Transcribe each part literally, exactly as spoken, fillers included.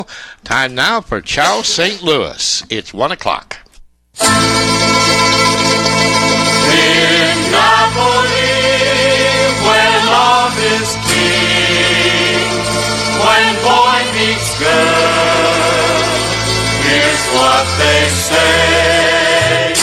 Time now for Ciao Saint Louis. It's one o'clock. In Napoli, where love is king, when boy meets girl, here's what they say.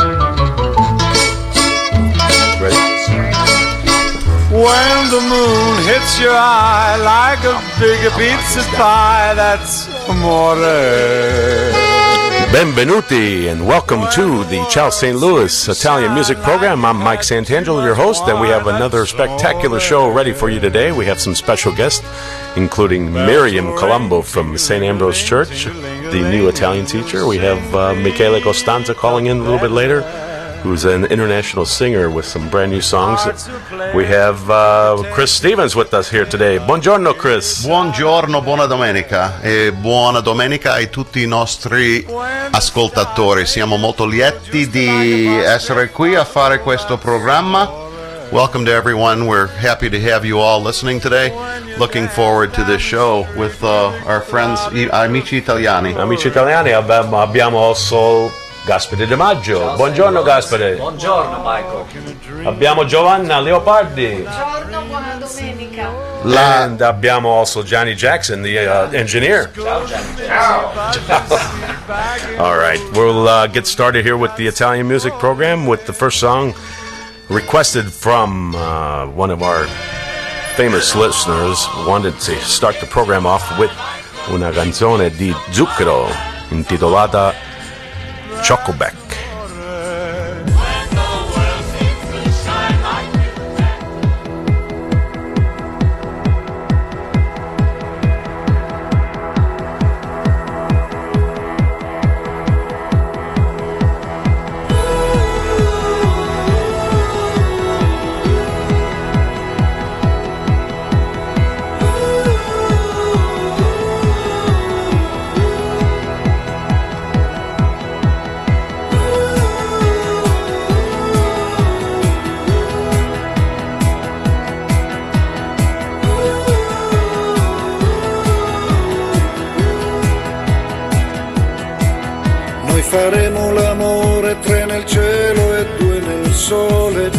When the moon hits your eye like a big pizza pie, that's amore. Benvenuti and welcome to the Ciao Saint Louis Italian music program. I'm Mike Santangelo, your host, and we have another spectacular show ready for you today. We have some special guests, including Miriam Colombo from Saint Ambrose Church, the new Italian teacher. We have uh, Michele Costanza calling in a little bit later, who's an international singer with some brand new songs. We have uh, Chris Stevens with us here today. Buongiorno, Chris. Buongiorno, buona domenica e buona domenica a tutti i nostri ascoltatori. Siamo molto lieti di essere qui a fare questo programma. Welcome to everyone. We're happy to have you all listening today. Looking forward to this show with uh, our friends, amici italiani. Amici italiani, abbiamo, abbiamo also Gaspare De Maggio. Ciao, Buongiorno Gaspare. Buongiorno Michael. Abbiamo Giovanna Leopardi. Buongiorno, buona domenica. La... And abbiamo also Johnny Jackson, the uh, engineer. Ciao Johnny Jackson. All right, we'll uh, get started here with the Italian music program with the first song requested from uh, one of our famous listeners. Wanted to start the program off with una canzone di Zucchero intitolata Chocoback. Faremo l'amore, tre nel cielo e due nel sole.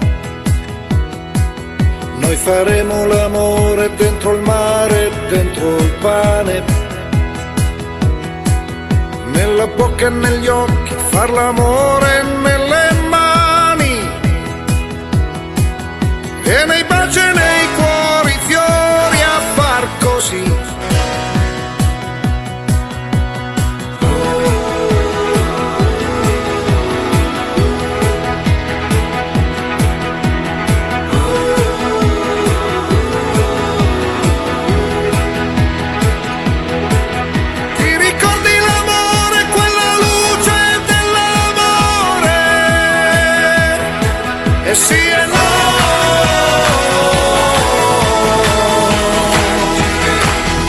Noi faremo l'amore dentro il mare, dentro il pane. Nella bocca e negli occhi, far l'amore nelle mani. E nei baci e nei cuori, fiori a far così. E sì e no.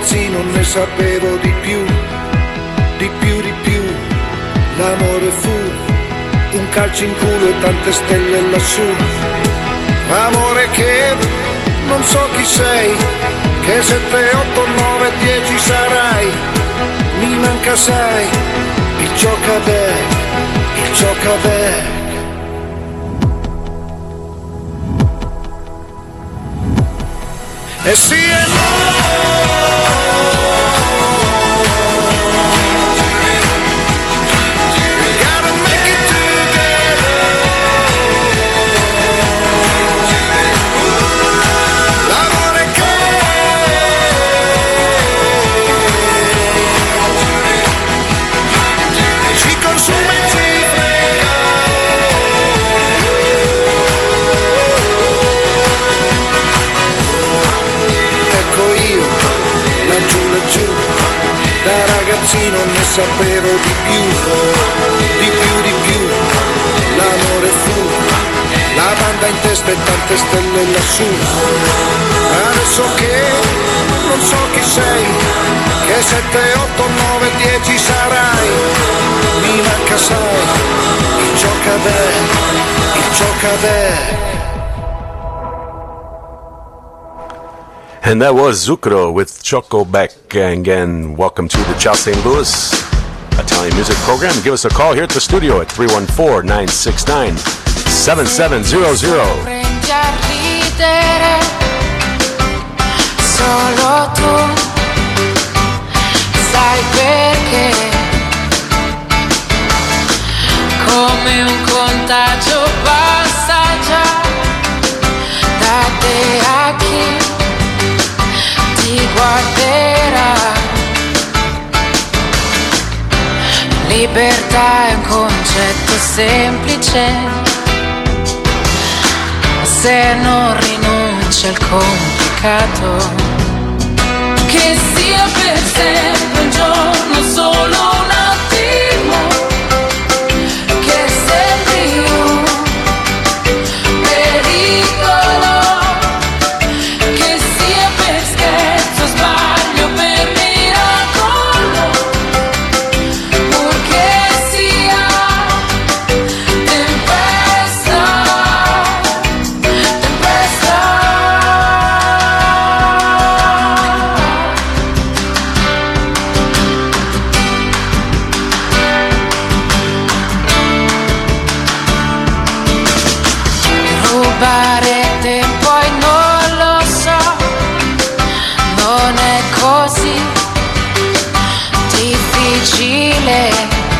ragazzino ne sapevo di più, di più, di più. L'amore fu un calcio in culo e tante stelle lassù. Amore che non so chi sei, che sette, otto, nove, dieci sarai. Mi manca sai, il giocaback, il giocaback. E sì e no. Da ragazzino ne sapevo di più, di più, di più. L'amore fu la banda in testa e tante stelle lassù. Adesso che non so chi sei, che sette, otto, nove, dieci sarai. Mi manca sai, il giocaback, il giocaback. And that was Zucchero with Choco Beck. And again, welcome to the Ciao Saint Louis Italian Music Program. Give us a call here at the studio at three one four, nine six nine, seven seven zero zero. Prendi a ridere, solo tu sai perché, come un contagio passa già da te a chi ti guarderà. Libertà è un concetto semplice, se non rinunci al complicato. Che sia per sempre un giorno, solo un attimo, che sembri un pericolo. Che sia per scherzo, sbaglio, per miracolo, purché sia tempesta, tempesta. Rubare tempo e non lo so, non è così difficile,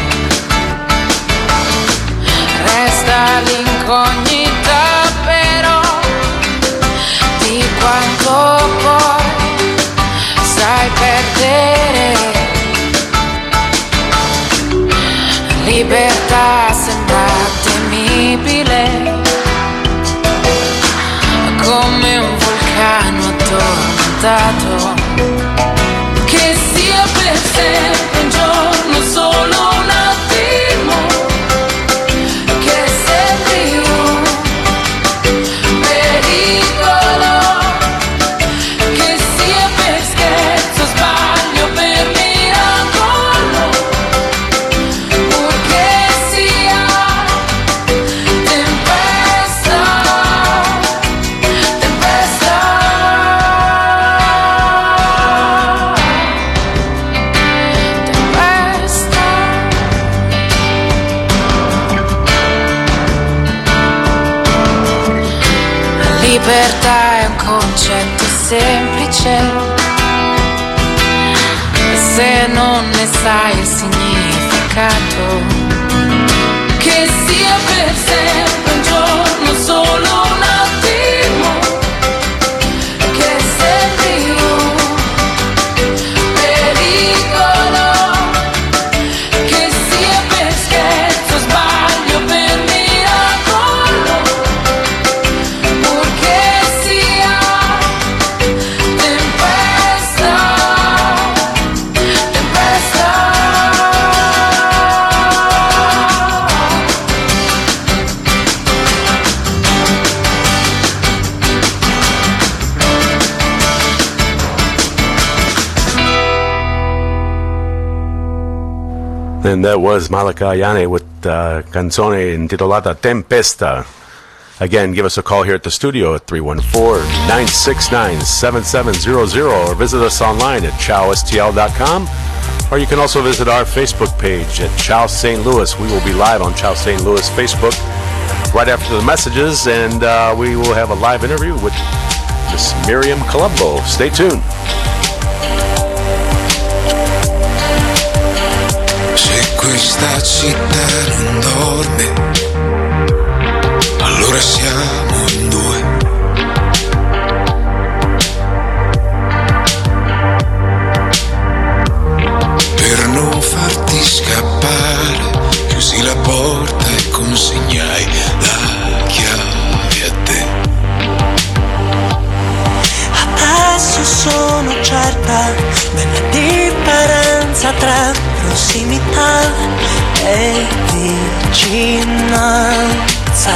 resta l'incognita però di quanto poi sai perdere. Libertà sembra temibile, come un vulcano attormentato. Che sia per sempre un giorno, solo un attimo, che sembri un pericolo. Che sia per scherzo, sbaglio, per miracolo, purché sia tempesta, tempesta. Tempesta. Libertà è un concetto semplice, se non ne sai il significato. Che sia per sempre un giorno, solo un attimo, che sembri un pericolo. Che sia per scherzo, sbaglio, per miracolo, purché sia tempesta, tempesta. And that was Malika Ayane with uh, canzone intitolata Tempesta. Again, give us a call here at the studio at three one four, nine six nine, seven seven zero zero or visit us online at chow s t l dot com. Or you can also visit our Facebook page at Chow Saint Louis. We will be live on Chow Saint Louis Facebook right after the messages, and uh, we will have a live interview with Miss Miriam Colombo. Stay tuned. Se questa città non dorme, allora siamo in due. Per non farti scappare, chiusi la porta e consegnai la chiave a te. Adesso sono certa della differenza tra prossimità e vicinanza.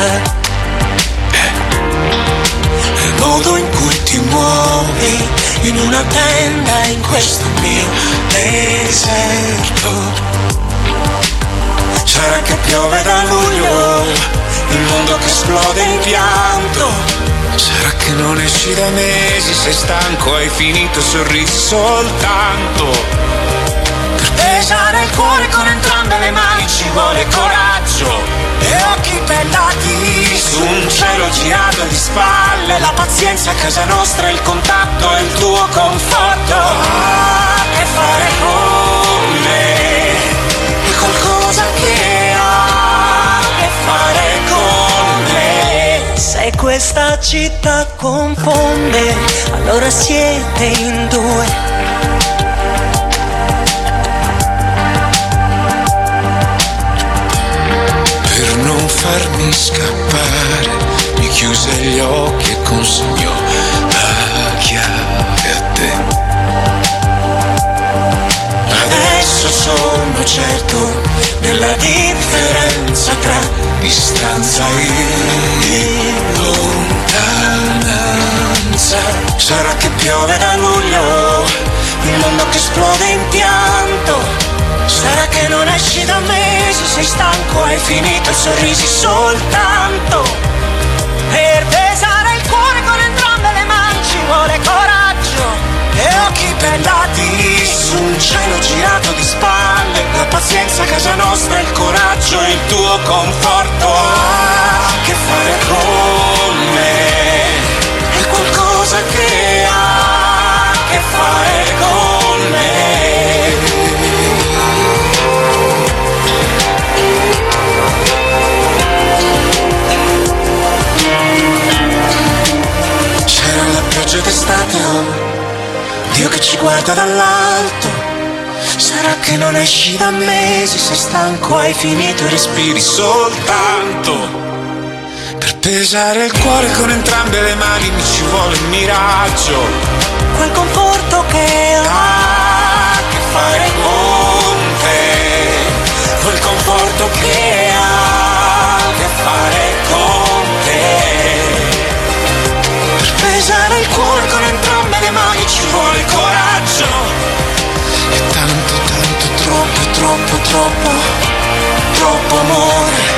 Il modo in cui ti muovi in una tenda in questo mio deserto. Sarà che piove da luglio, il mondo che esplode in pianto. Sarà che non esci da mesi, sei stanco, hai finito, sorrisi soltanto. Per pesare il cuore con entrambe le mani ci vuole coraggio e occhi bellati su un cielo girato di spalle. La pazienza a casa nostra, il contatto e il tuo conforto. Ah, che fare con me è qualcosa che ha a che fare con me. Se questa città confonde, allora siete in due. Per non farmi scappare, mi chiuse gli occhi e consegnò la chiave a te. Adesso sono certo della differenza tra distanza e lontananza. Sarà che piove da luglio, il mondo che esplode in pianto. Sarà che non esci da mesi, sei stanco, hai finito, sorrisi soltanto. Per pesare il cuore con entrambe le mani ci vuole coraggio e occhi bellati su un cielo girato di spalle. La pazienza a casa nostra, il coraggio e il tuo conforto. Ah, che fare con me è qualcosa che ha a che fare con me. C'era la pioggia d'estate, oh, Dio che ci guarda dall'alto. Sarà che non esci da mesi, sei stanco, hai finito e respiri soltanto. Per pesare il cuore con entrambe le mani mi ci vuole un miraggio. Quel conforto che ha a che fare con te. Quel conforto che ha a che fare con te. Per pesare il cuore con entrambe le mani ci vuole coraggio. E tanto, tanto, Troppo, troppo, troppo, troppo amore.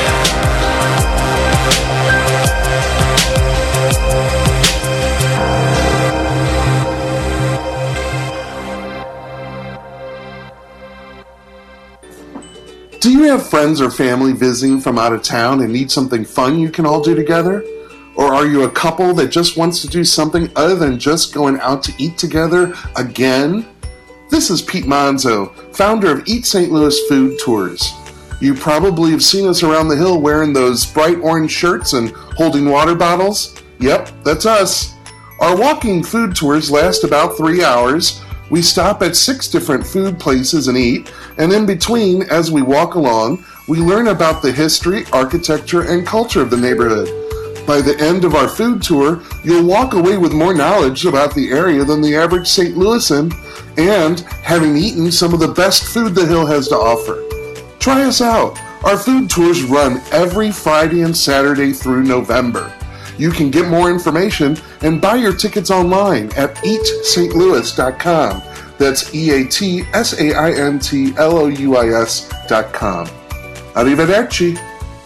Do you have friends or family visiting from out of town and need something fun you can all do together? Or are you a couple that just wants to do something other than just going out to eat together again? This is Pete Monzo, founder of Eat Saint Louis Food Tours. You probably have seen us around the hill wearing those bright orange shirts and holding water bottles. Yep, that's us. Our walking food tours last about three hours. We stop at six different food places and eat, and in between, as we walk along, we learn about the history, architecture, and culture of the neighborhood. By the end of our food tour, you'll walk away with more knowledge about the area than the average Saint Louisan, and having eaten some of the best food the Hill has to offer. Try us out. Our food tours run every Friday and Saturday through November. You can get more information and buy your tickets online at eat st louis dot com. That's E A T S A I N T L O U I S dot com. Arrivederci.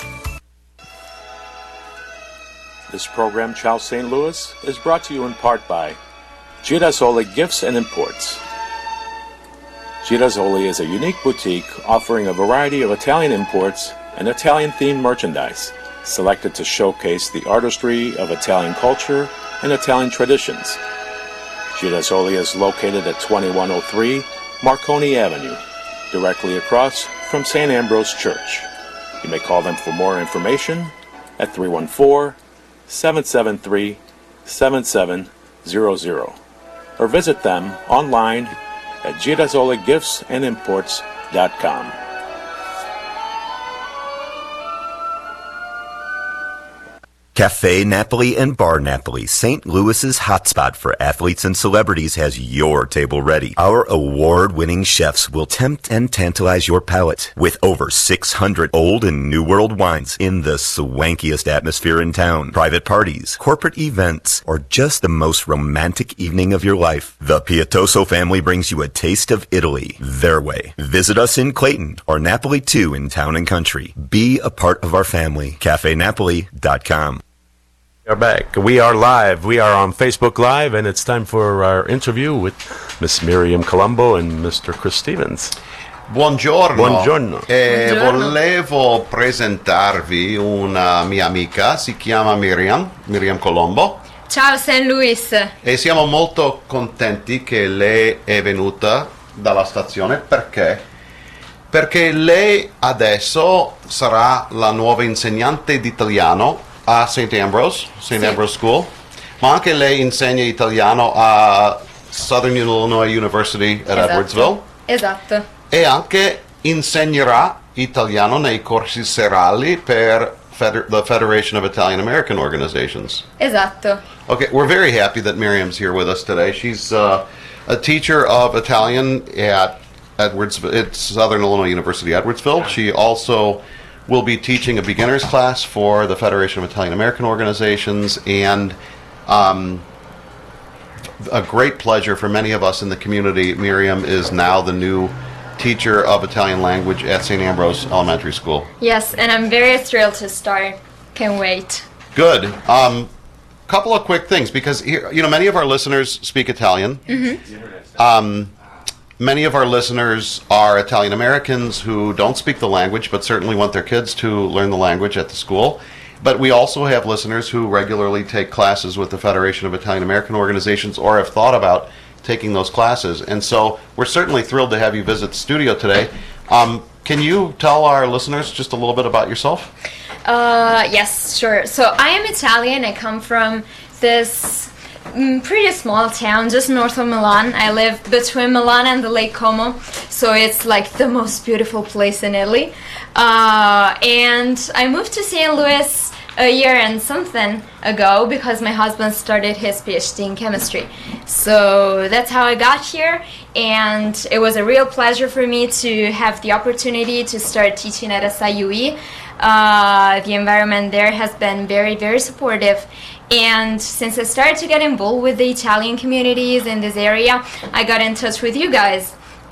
This program, Ciao Saint Louis, is brought to you in part by Girasoli Gifts and Imports. Girasoli is a unique boutique offering a variety of Italian imports and Italian-themed merchandise, selected to showcase the artistry of Italian culture and Italian traditions. Girasoli is located at twenty-one oh three Marconi Avenue, directly across from Saint Ambrose Church. You may call them for more information at three one four, seven seven three, seven seven zero zero or visit them online at girasoli gifts and imports dot com. Cafe Napoli and Bar Napoli, Saint Louis's hotspot for athletes and celebrities, has your table ready. Our award-winning chefs will tempt and tantalize your palate with over six hundred old and new world wines in the swankiest atmosphere in town. Private parties, corporate events, or just the most romantic evening of your life. The Pietoso family brings you a taste of Italy their way. Visit us in Clayton or Napoli two in Town and Country. Be a part of our family. cafe napoli dot com. We are back. We are live. We are on Facebook Live, and it's time for our interview with Miss Miriam Colombo and Mister Chris Stevens. Buongiorno. Buongiorno. Eh, Buongiorno. Volevo presentarvi una mia amica, si chiama Miriam, Miriam Colombo, Ciao Saint Louis. e siamo molto contenti che lei è venuta dalla stazione. Perché? Perché lei adesso sarà la nuova insegnante di italiano a Saint Ambrose, Saint Sì. Ambrose School, ma anche lei insegna italiano a Southern Illinois University at Esatto. Edwardsville, Esatto. e anche insegnerà italiano nei corsi serali per Feder- the Federation of Italian American Organizations. Esatto. Okay, we're very happy that Miriam's here with us today. She's uh, a teacher of Italian at Edwardsville, it's Southern Illinois University, Edwardsville. She also will be teaching a beginner's class for the Federation of Italian American Organizations, and um, a great pleasure for many of us in the community. Miriam is now the new teacher of Italian language at Saint Ambrose Elementary School. Yes, and I'm very thrilled to start. Can't wait. Good. Um, couple of quick things, because here, you know, many of our listeners speak Italian. Mm-hmm. Um, many of our listeners are Italian Americans who don't speak the language, but certainly want their kids to learn the language at the school. But we also have listeners who regularly take classes with the Federation of Italian American Organizations or have thought about taking those classes. And so we're certainly thrilled to have you visit the studio today. Um, can you tell our listeners just a little bit about yourself? Uh, yes, sure. So I am Italian. I come from this mm, pretty small town just north of Milan. I live between Milan and the Lake Como, so it's like the most beautiful place in Italy. Uh, and I moved to Saint Louis a year and something ago because my husband started his PhD in chemistry. So that's how I got here, and it was a real pleasure for me to have the opportunity to start teaching at S I U E. Uh, the environment there has been very, very supportive. And since I started to get involved with the Italian communities in this area, I got in touch with you guys.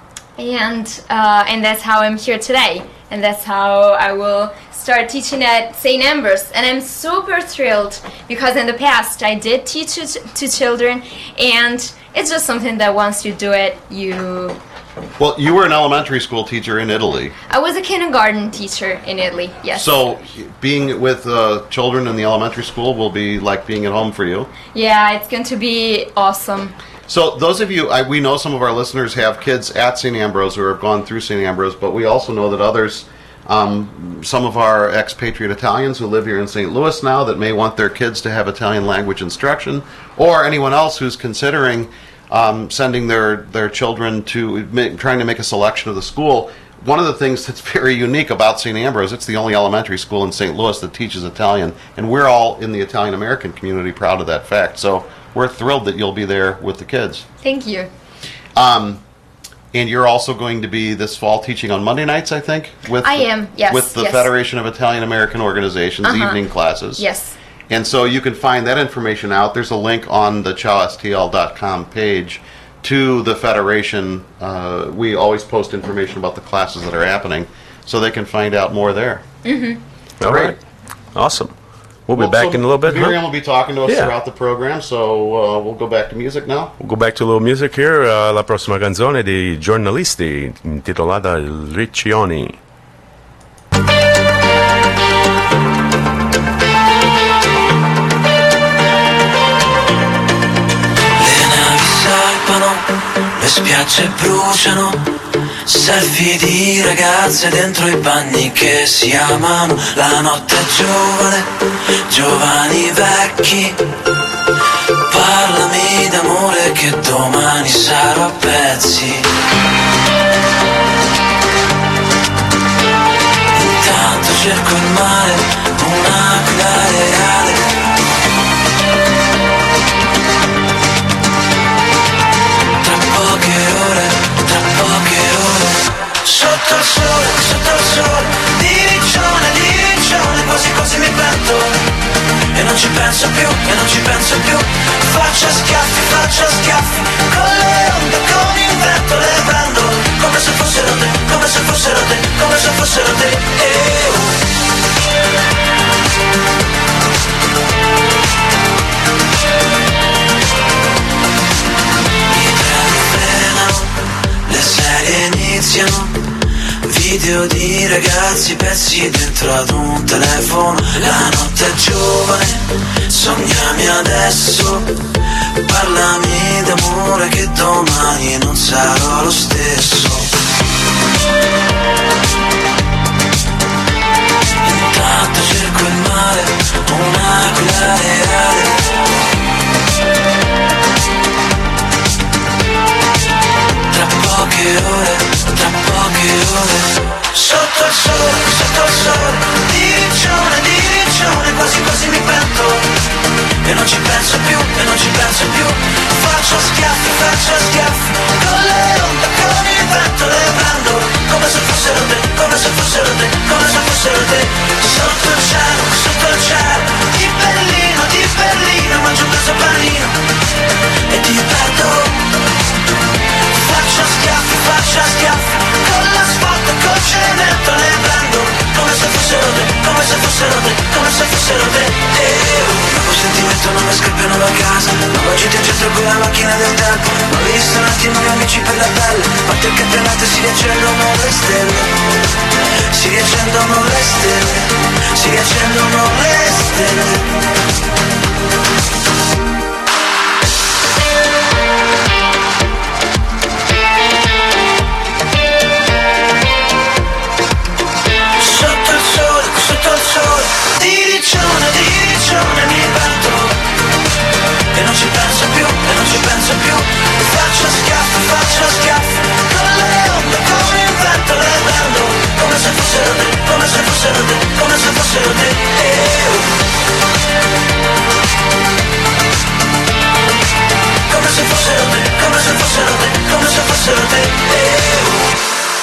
And uh, and that's how I'm here today. And that's how I will start teaching at Saint Ambrose. And I'm super thrilled because in the past I did teach to, to children, and it's just something that once you do it, you... Well, you were an elementary school teacher in Italy. I was a kindergarten teacher in Italy, yes. So being with uh, children in the elementary school will be like being at home for you. Yeah, it's going to be awesome. So those of you, I, we know some of our listeners have kids at Saint Ambrose or have gone through Saint Ambrose, but we also know that others, um, some of our expatriate Italians who live here in Saint Louis now that may want their kids to have Italian language instruction, or anyone else who's considering um, sending their, their children to, ma- trying to make a selection of the school. One of the things that's very unique about Saint Ambrose, it's the only elementary school in Saint Louis that teaches Italian, and we're all in the Italian American community proud of that fact. So we're thrilled that you'll be there with the kids. Thank you. Um, and you're also going to be this fall teaching on Monday nights, I think? With I am, yes, With the yes. Federation of Italian American Organizations, Uh-huh. evening classes. Yes. And so you can find that information out. There's a link on the chow s t l dot com page to the Federation. Uh, we always post information about the classes that are happening, so they can find out more there. Mm-hmm. All right. Awesome. We'll be well, back so in a little bit. Miriam huh? will be talking to us yeah. throughout the program, so uh, we'll go back to music now. We'll go back to a little music here. Uh, la prossima canzone di Giornalisti, intitolata Riccioni. Le spiagge bruciano, selfie di ragazze dentro i bagni che si amano. La notte è giovane, giovani vecchi. Parlami d'amore che domani sarò a pezzi. Intanto cerco il mare, un'aquila reale. Sotto il sole, sotto il sole, di riccione, di riccione, quasi quasi mi pento. E non ci penso più, e non ci penso più. Faccio schiaffi, faccio schiaffi, con le onde, con il vento le prendo. Come se fossero te, come se fossero te, come se fossero te. E oh. I treni frenano, le serie iniziano. Video di ragazzi pezzi dentro ad un telefono. La notte è giovane, sognami adesso. Parlami d'amore che domani non sarò lo stesso. Intanto cerco il mare, un'aquila reale. Tra poche ore, tra poche ore. Sotto il sole, sotto il sole, di riccione, di riccione, quasi quasi mi pento. E non ci penso più, e non ci penso più. Faccio schiaffi, faccio schiaffi, con le onde, con il vento le prendo. Come se fossero te, come se fossero te, come se fossero te. Sotto il cielo, sotto il cielo, di Berlino, di Berlino, mangio questo panino e ti perdo. Faccio schiaffi, faccio schiaffi, con l'asfalto, col cemento le prendo. Come se fossero te, come se fossero te, come se fossero te. E nuovo sentimento, non mi scappiano da casa. Nuova gita in centro con la macchina del tempo. Nuovi ristoranti, nuovi amici per la pelle. Parte il campionato e si riaccendono le stelle. Si riaccendono le stelle. Si riaccendono le stelle. Di riccione, di riccione mi batto. E non ci penso più, e non ci penso più. Faccio schiaffi, faccio schiaffi, con le onde, con il vento le prendo. Come se fossero te, come se fossero te, come se fossero te. E oh. Come se fossero te, come se fossero te, come se fossero te. E oh.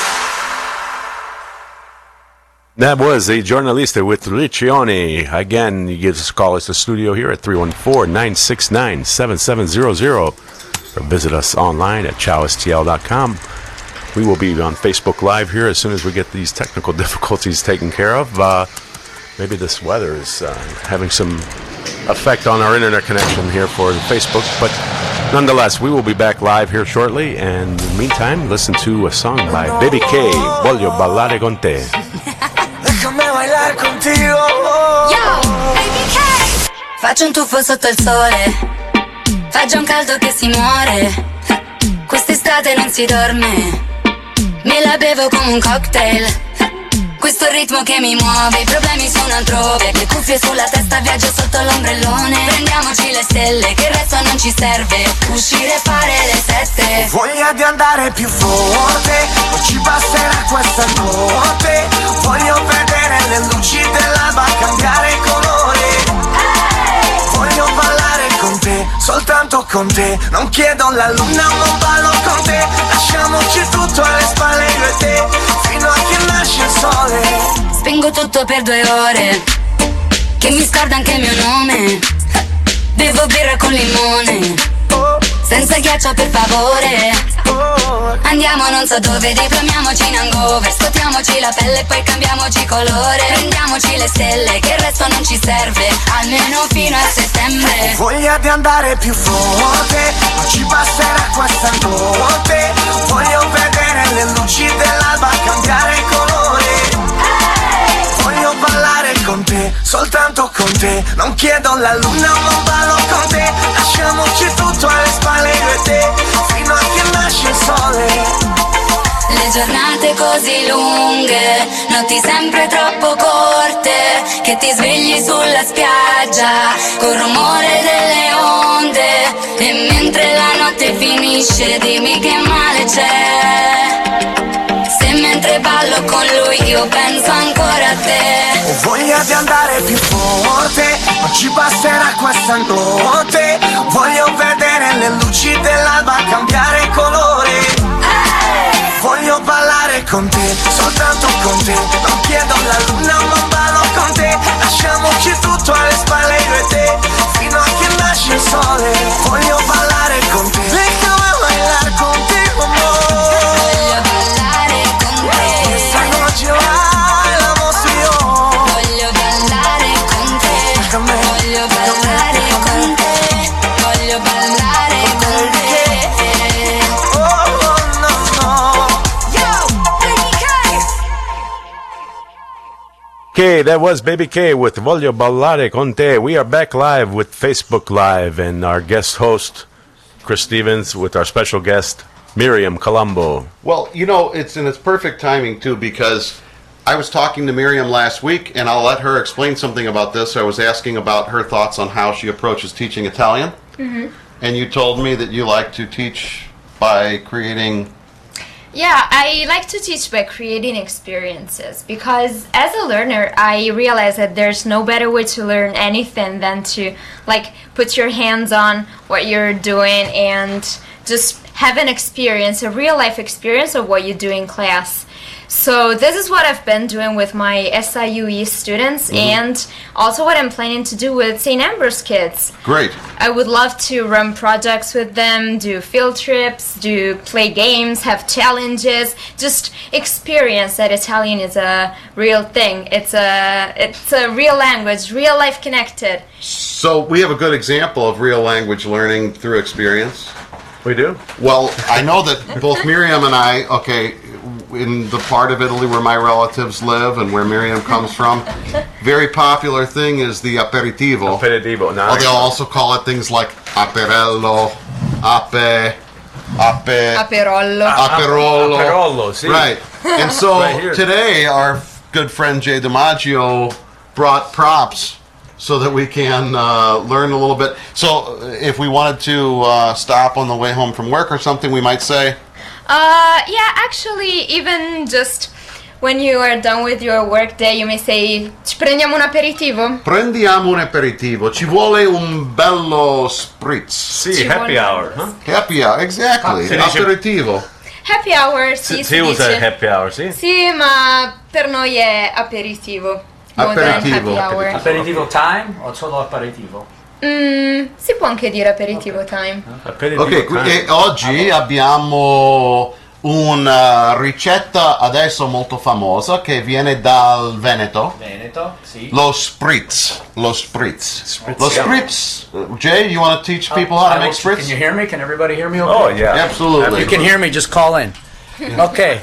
That was a Giornalista with Riccioni. Again, you give us a call at the studio here at three one four, nine six nine, seven seven zero zero or visit us online at chow s t l dot com. We will be on Facebook Live here as soon as we get these technical difficulties taken care of. Uh, maybe this weather is uh, having some effect on our internet connection here for Facebook, but nonetheless, we will be back live here shortly, and in the meantime, listen to a song by Baby K, Voglio ballare con te. Déjame bailar contigo. Yo, Baby K. Faccio un tuffo sotto il sole, fa già un caldo che si muore. Quest'estate non si dorme, me la bevo come un cocktail. Questo ritmo che mi muove, i problemi sono altrove. Le cuffie sulla testa, viaggio sotto l'ombrellone. Prendiamoci le stelle, che il resto non ci serve. Uscire e fare le sette. Voglia di andare più forte, non ci basterà questa notte. Voglio vedere le luci dell'alba cambiare colore. Voglio ballare con te, soltanto con te. Non chiedo la luna, non ballo con te. Lasciamoci tutto alle spalle io e te, fino a che nasce il sole. Spengo tutto per due ore, che mi scorda anche il mio nome. Bevo birra con limone, senza ghiaccio per favore. Andiamo non so dove, diplomiamoci in hangover, scotiamoci la pelle e poi cambiamoci colore. Prendiamoci le stelle, che il resto non ci serve, almeno fino a settembre. Ho voglia di andare più forte, non ci basterà questa notte. Voglio vedere le luci dell'alba cambiare colore. Voglio ballare con te, soltanto con te. Non chiedo la luna, ma ballo con te. Lasciamoci tutto alle spalle io e te, fino a che nasce il sole. Le giornate così lunghe, notti sempre troppo corte, che ti svegli sulla spiaggia col rumore delle onde. E mentre la notte finisce dimmi che male c'è, se mentre ballo con lui io penso ancora a te. Ho voglia di andare più forte, non ci basterà questa notte. Voglio vedere le luci dell'alba cambiare colore. Voglio ballare con te, soltanto con te. Non chiedo la luna, ma ballo con te. Lasciamoci tutto alle spalle io e te, fino a che nasce il sole. Voglio ballare con te, déjame bailar contigo, amor. Voglio ballare con te, questa noche baila emoción. voglio ballare con te, voglio ballare con te, voglio ballare con te. Okay, that was Baby K with Voglio Ballare con Te. We are back live with Facebook Live and our guest host, Chris Stevens, with our special guest, Miriam Colombo. Well, you know, it's and it's perfect timing too, because I was talking to Miriam last week, and I'll let her explain something about this. I was asking about her thoughts on how she approaches teaching Italian, Mm-hmm. and you told me that you like to teach by creating. Yeah, I like to teach by creating experiences, because as a learner I realize that there's no better way to learn anything than to like put your hands on what you're doing and just have an experience, a real life experience of what you do in class. So this is what I've been doing with my S I U E students, Mhm. and also what I'm planning to do with Saint Ambrose kids. Great. I would love to run projects with them, do field trips, do play games, have challenges, just experience that Italian is a real thing. It's a it's a real language, real life connected. So we have a good example of real language learning through experience. We do? Well, I know that both Miriam and I, okay, in the part of Italy where my relatives live and where Miriam comes from, very popular thing is the aperitivo. Aperitivo, nice. Or they'll also call it things like aperello, ape, ape, Aperollo. aperolo. Aperolo, sì. Right. And so Right here. today our good friend Jay DiMaggio brought props so that we can uh, learn a little bit. So if we wanted to uh, stop on the way home from work or something, we might say, Uh, yeah, actually, even just when you are done with your work day, you may say, ci prendiamo un aperitivo? prendiamo un aperitivo, ci vuole un bello spritz. Sì, Ci happy vuole- hour, huh? Happy hour, exactly, Si dice- aperitivo. Happy hour, sì, Sì, si si usa dice. happy hour, sì? Sì, ma per noi è aperitivo. More than Aperitivo. happy hour. Aperitivo time o solo aperitivo? Mm, si può anche dire aperitivo time. Aperitivo Ok, qui- time. e oggi abbiamo una ricetta adesso molto famosa che viene dal Veneto. Veneto, sì. Lo spritz. Lo spritz. Lo yeah. spritz. Uh, Jay, you want to teach people how I to make will- spritz? Can you hear me? Can everybody hear me okay? Oh, yeah. Absolutely. If you can hear me, just call in. Okay.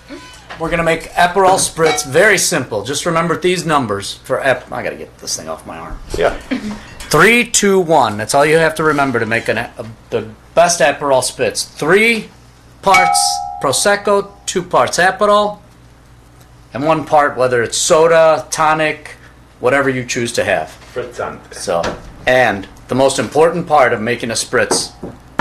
We're going to make Aperol Spritz. Very simple. Just remember these numbers for Ep- I got to get this thing off my arm. Yeah. Three, two, one. That's all you have to remember to make an, a, the best Aperol Spritz. Three parts Prosecco, two parts Aperol, and one part, whether it's soda, tonic, whatever you choose to have. Frizzante. So, and the most important part of making a Spritz,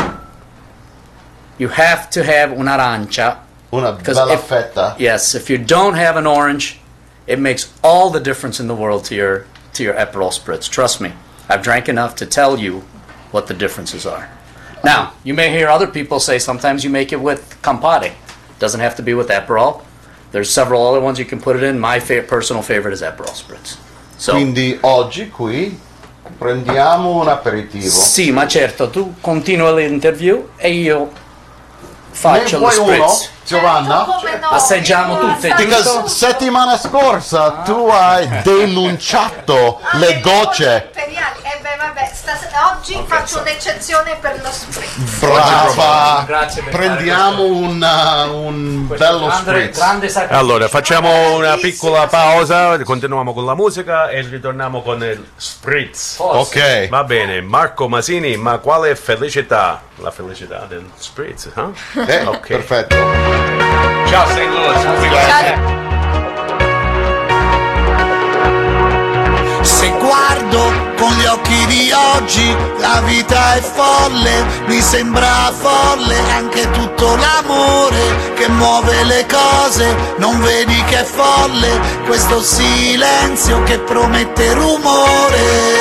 you have to have un'arancia. Una Because bella if- fetta. Yes, if you don't have an orange, it makes all the difference in the world to your to your Aperol Spritz. Trust me, I've drank enough to tell you what the differences are. Now, you may hear other people say sometimes you make it with Campari. Doesn't have to be with Aperol. There's several other ones you can put it in. My fa- personal favorite is Aperol Spritz. So, Quindi oggi qui prendiamo un aperitivo. Sì, ma certo, tu continua l'interview e io faccio ne lo vuoi spritz. uno, Giovanna? No, assaggiamo tutte. Perché settimana scorsa tu hai denunciato le gocce. Eh beh, vabbè, stas- oggi okay, faccio so. un'eccezione per lo spritz. Brava, grazie per prendiamo un, uh, un bello grande, spritz. grande allora facciamo una piccola pausa, continuiamo con la musica e ritorniamo con il spritz. Ok, va bene. Marco Masini, ma quale felicità? La felicità del spritz, eh? eh, ok, perfetto. Ciao Saint Louis. Ciao. Se guardo con gli occhi di oggi, la vita è folle, mi sembra folle anche tutto l'amore che muove le cose, non vedi che è folle questo silenzio che promette rumore.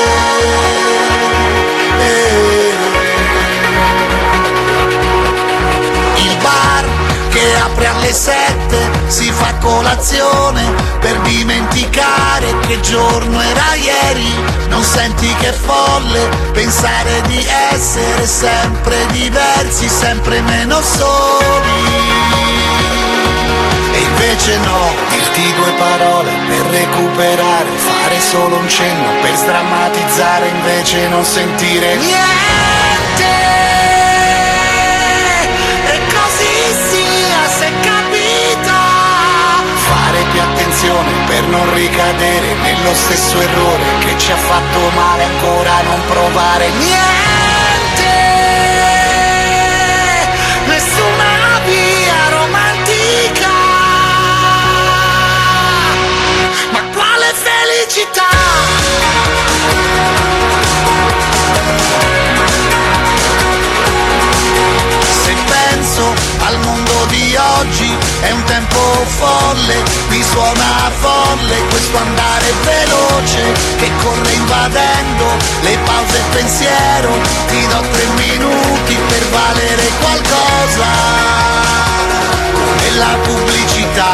Il bar che apre alle sette, si fa colazione per dimenticare che giorno era ieri. Non senti che è folle pensare di essere sempre diversi, sempre meno soli. E invece no, dirti due parole per recuperare, fare solo un cenno per sdrammatizzare, invece non sentire niente. Più attenzione per non ricadere nello stesso errore che ci ha fatto male, ancora non provare niente, nessuna via romantica, ma quale felicità. Se penso al mondo di oggi è un tempo folle, mi suona folle questo andare veloce che corre invadendo le pause e il pensiero. Ti do tre minuti per valere qualcosa nella pubblicità.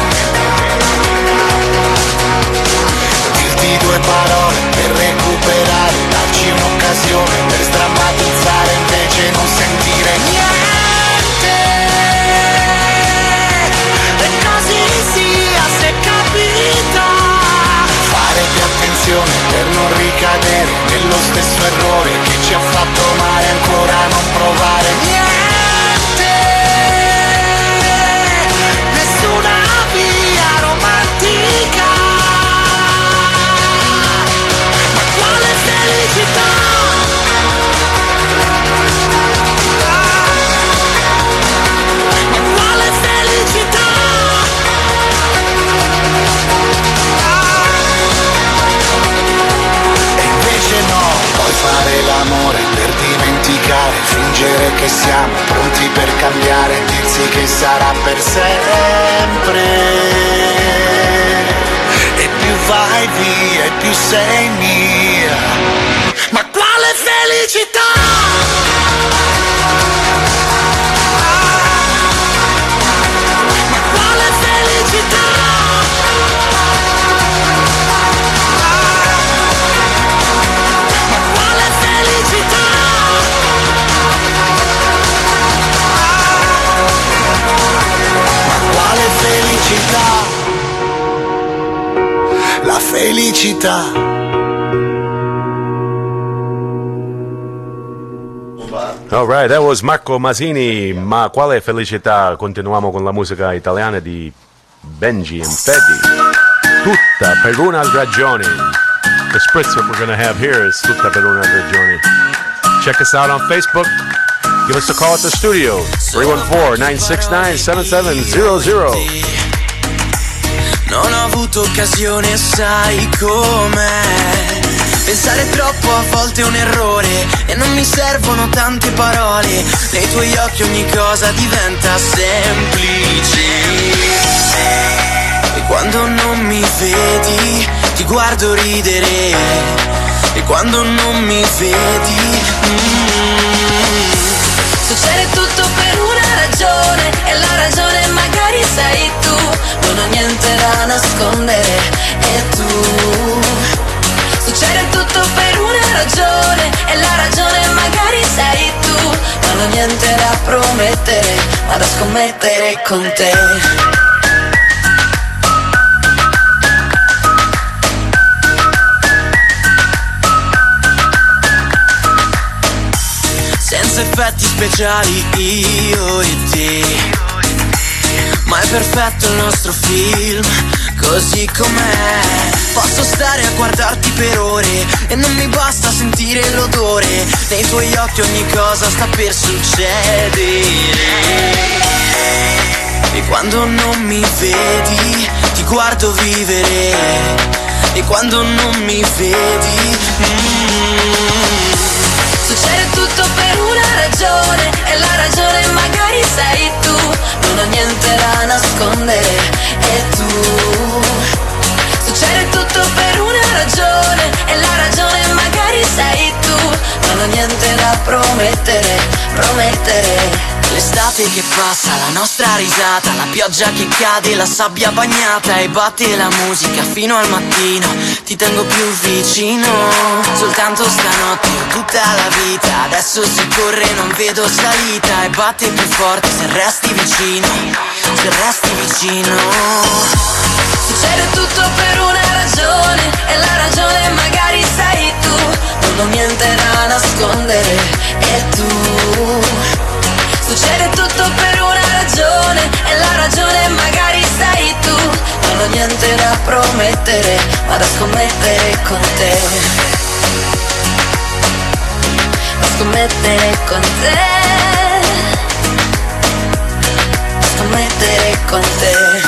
Dirti due parole per recuperare, darci un'occasione per sdrammatizzare, invece non sentire niente. Per non ricadere nello stesso errore che ci ha fatto male, ancora non provare niente, nessuna via romantica, ma quale felicità. Ma quale felicità. Fare l'amore per dimenticare, fingere che siamo pronti per cambiare, dirsi che sarà per sempre. E più vai via e più sei mia. Ma quale felicità! Ma quale felicità! La felicità. All right, that was Marco Masini, ma quale felicità. Continuiamo con la musica italiana di Benji and Feddi. Tutta per una ragione. The spritz that we're going to have here is tutta per una ragione. Check us out on Facebook. Give us a call at the studio, three one four, nine six nine, seven seven zero zero. Non ho avuto occasione, sai com'è. Pensare troppo a volte è un errore e non mi servono tante parole. Nei tuoi occhi ogni cosa diventa semplice. E quando non mi vedi ti guardo ridere. E quando non mi vedi mm, succede tutto per una ragione e la ragione magari sei tu. Non ho niente da nascondere e tu. Succede tutto per una niente da promettere, ma da scommettere con te. Senza effetti speciali io e te, ma è perfetto il nostro film, così com'è. Posso stare a guardarti per ore e non mi basta sentire l'odore. Nei tuoi occhi ogni cosa sta per succedere. E quando non mi vedi ti guardo vivere. E quando non mi vedi mm, succede tutto per una ragione, e la ragione magari sei tu. Non ho niente da nascondere, e tu. Succede tutto per una ragione, e la ragione magari sei tu. Non ho niente da promettere, promettere. L'estate che passa, la nostra risata, la pioggia che cade, la sabbia bagnata, e batte la musica fino al mattino. Ti tengo più vicino, soltanto stanotte o tutta la vita. Adesso si corre, non vedo salita, e batte più forte se resti vicino, se resti vicino. Succede tutto per una ragione, e la ragione magari sei tu. Non ho niente da nascondere, e tu. Succede tutto per una ragione, e la ragione magari sei tu. Non ho niente da promettere, ma da scommettere con te. Da scommettere con te. Da scommettere con te.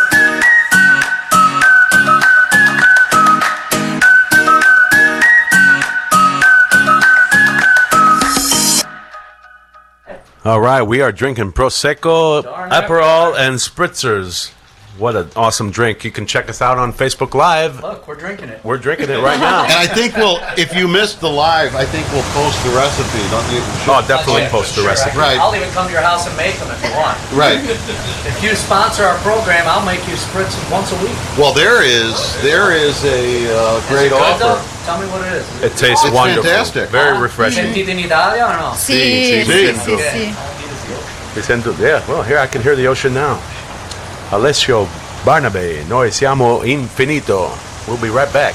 All right, we are drinking Prosecco, Aperol, and Spritzers. What an awesome drink. You can check us out on Facebook Live. Look, we're drinking it. We're drinking it right now. And I think we'll, if you missed the live, I think we'll post the recipe. Don't you? Oh, definitely post the Sure, recipe. I- Right. I'll even come to your house and make them if you want. Right. If you sponsor our program, I'll make you spritz once a week. Well, there is there is a uh, great Is it good, offer. though? Tell me what it is. It tastes It's wonderful. fantastic. Very refreshing. Sentite in Italia or no? Sì, sì, sì, sì. sì, sì. We sent to, yeah, well, here I can hear the ocean now. Alessio Barnabe, noi siamo infinito. We'll be right back.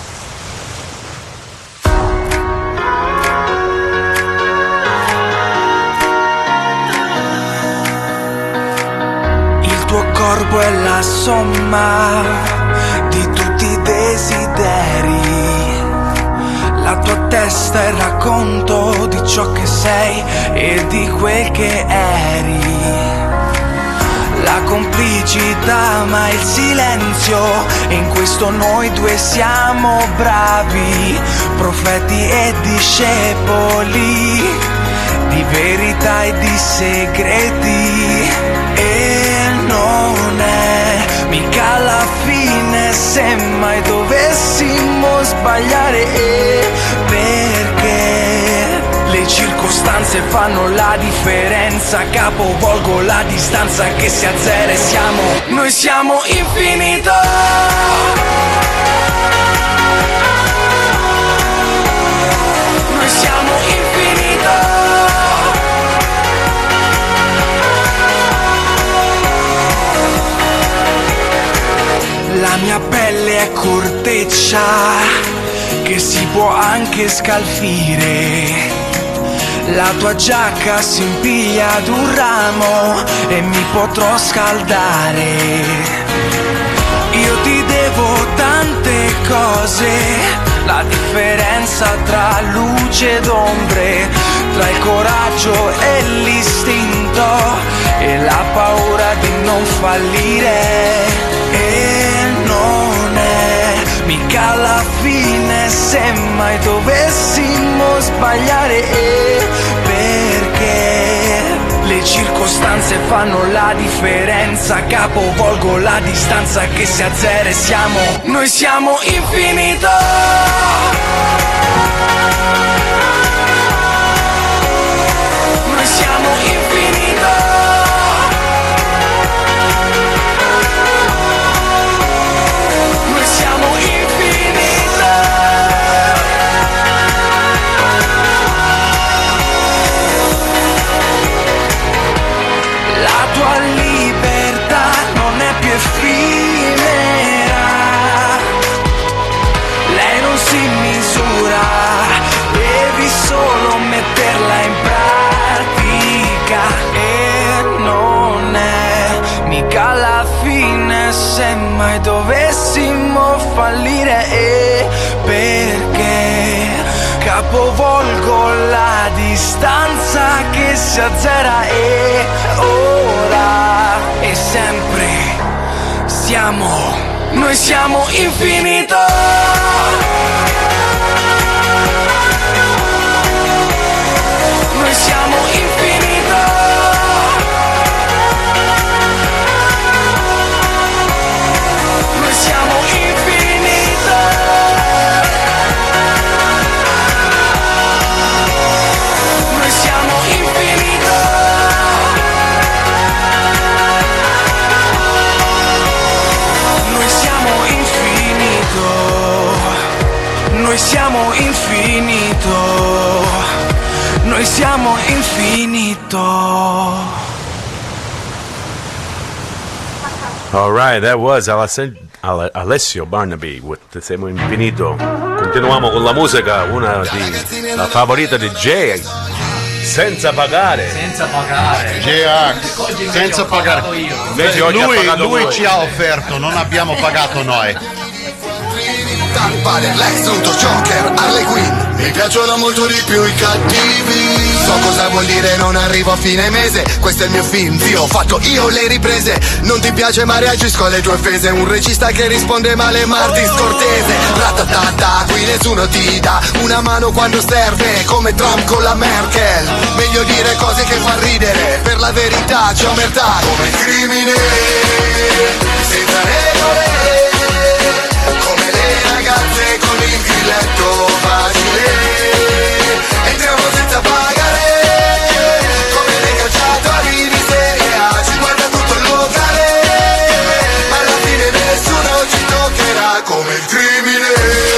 Il tuo corpo è la somma di tutti i desideri. La tua testa è il racconto di ciò che sei e di quel che eri. La complicità ma il silenzio, e in questo noi due siamo bravi, profeti e discepoli, di verità e di segreti. E non è mica la fine se mai dovessimo sbagliare, perché le circostanze fanno la differenza. Capovolgo la distanza che si azzera e siamo, noi siamo infinito. Noi siamo infinito. La mia pelle è corteccia che si può anche scalfire. La tua giacca si impiglia ad un ramo e mi potrò scaldare. Io ti devo tante cose, la differenza tra luce ed ombre, tra il coraggio e l'istinto e la paura di non fallire. E non è mica la fine se mai dovessimo sbagliare, perché le circostanze fanno la differenza. Capovolgo la distanza che si azzera e siamo, noi siamo infinito. Noi siamo infinito. Noi siamo infinito. mica alla fine, se mai dovessimo fallire, eh, perché capovolgo la distanza che si azzera e ora e sempre siamo, noi siamo infinito. Noi siamo infinito. Noi siamo infinito. Noi siamo infinito. Noi siamo infinito. Noi siamo infinito. Noi siamo infinito. All right, that was Aless- Ale- Alessio Barnaby with the Siamo Infinito. Continuiamo con la musica, una di la favorita di Jay, Senza Pagare. Senza pagare. J-Ax, senza pagare. Invece oggi ha Lui, pagato lui voi. ci ha offerto, non abbiamo pagato noi. Padre, Lex Luthor, Joker, Harley Quinn. Mi piacciono molto di più i cattivi. So cosa vuol dire non arrivo a fine mese. Questo è il mio film, zio, ho fatto io le riprese. Non ti piace ma reagisco alle tue offese. Un regista che risponde male, Martin Scortese. Ratatata, qui nessuno ti dà una mano quando serve, come Trump con la Merkel. Meglio dire cose che fa ridere. Per la verità c'è omertà come crimine, senza regole, come le ragazze con il grilletto facile. Entriamo senza pagare, come dei calciatori di Serie A. Ci guarda tutto il locale, ma alla fine nessuno ci toccherà come il crimine.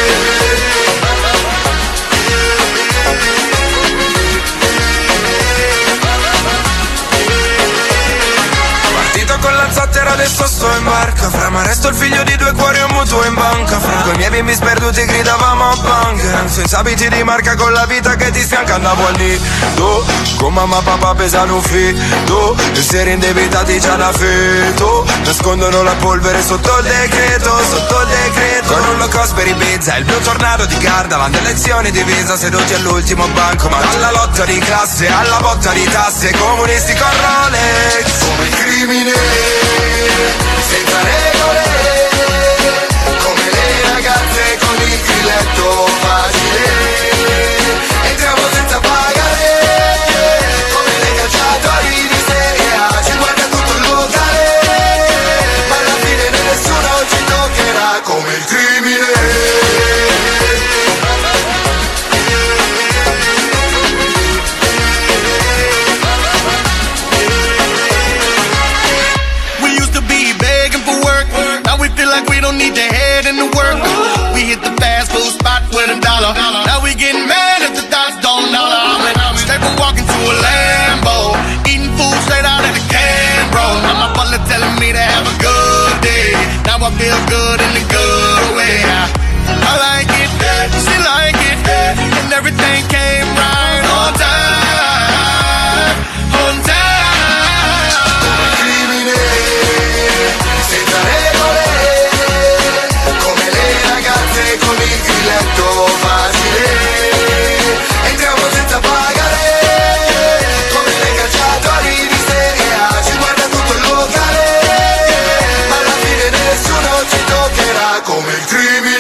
Con la zattera adesso sto in barca, fra, ma resto il figlio di due cuori e un mutuo in banca, fra. Con i miei bimbi sperduti gridavamo a bunker, senza abiti di marca con la vita che ti sfianca. Andavo al nido, con mamma e papà pesano un fido, essere indebitati già da feto, nascondono la polvere sotto il decreto, sotto il decreto. Con un low cost per Ibiza, il blu tornado di Gardaland, elezioni divisa, seduti all'ultimo banco, ma dalla lotta di classe alla botta di tasse, comunisti con Rolex, come il crimine, senza regole, come le ragazze con il grilletto facile. Entriamo senza pagare, come dei calciatori di Serie A. Ci guarda tutto il locale, ma alla fine nessuno ci toccherà come il crimine. Need to head into work. We hit the fast food spot with a dollar. Now we getting mad if the dots don't dollar. Straight from walking to a Lambo, eating food straight out of the can, bro. Now my butler telling me to have a good day. Now I feel good in the good way. I like it, she like it, and everything came right on time, on time. Crimine, senza regole, come le ragazze con il grilletto facile. Entriamo senza pagare, come dei calciatori di Serie A. Ci guarda tutto il locale, ma alla fine nessuno ci toccherà come il crimine.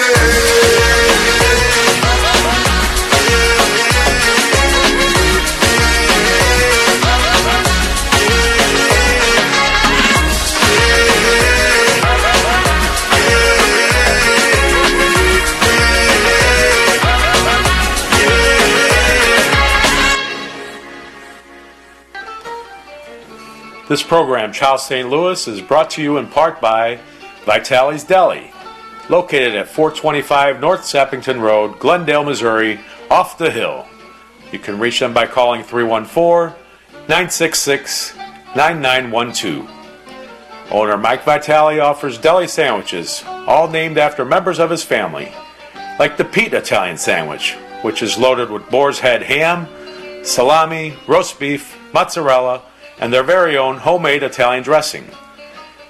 This program, Ciao Saint Louis, is brought to you in part by Vitale's Deli, located at four twenty-five North Sappington Road, Glendale, Missouri, off the hill. You can reach them by calling three one four, nine six six, nine nine one two. Owner Mike Vitale offers deli sandwiches, all named after members of his family, like the Pete Italian sandwich, which is loaded with boar's head ham, salami, roast beef, mozzarella, and their very own homemade Italian dressing.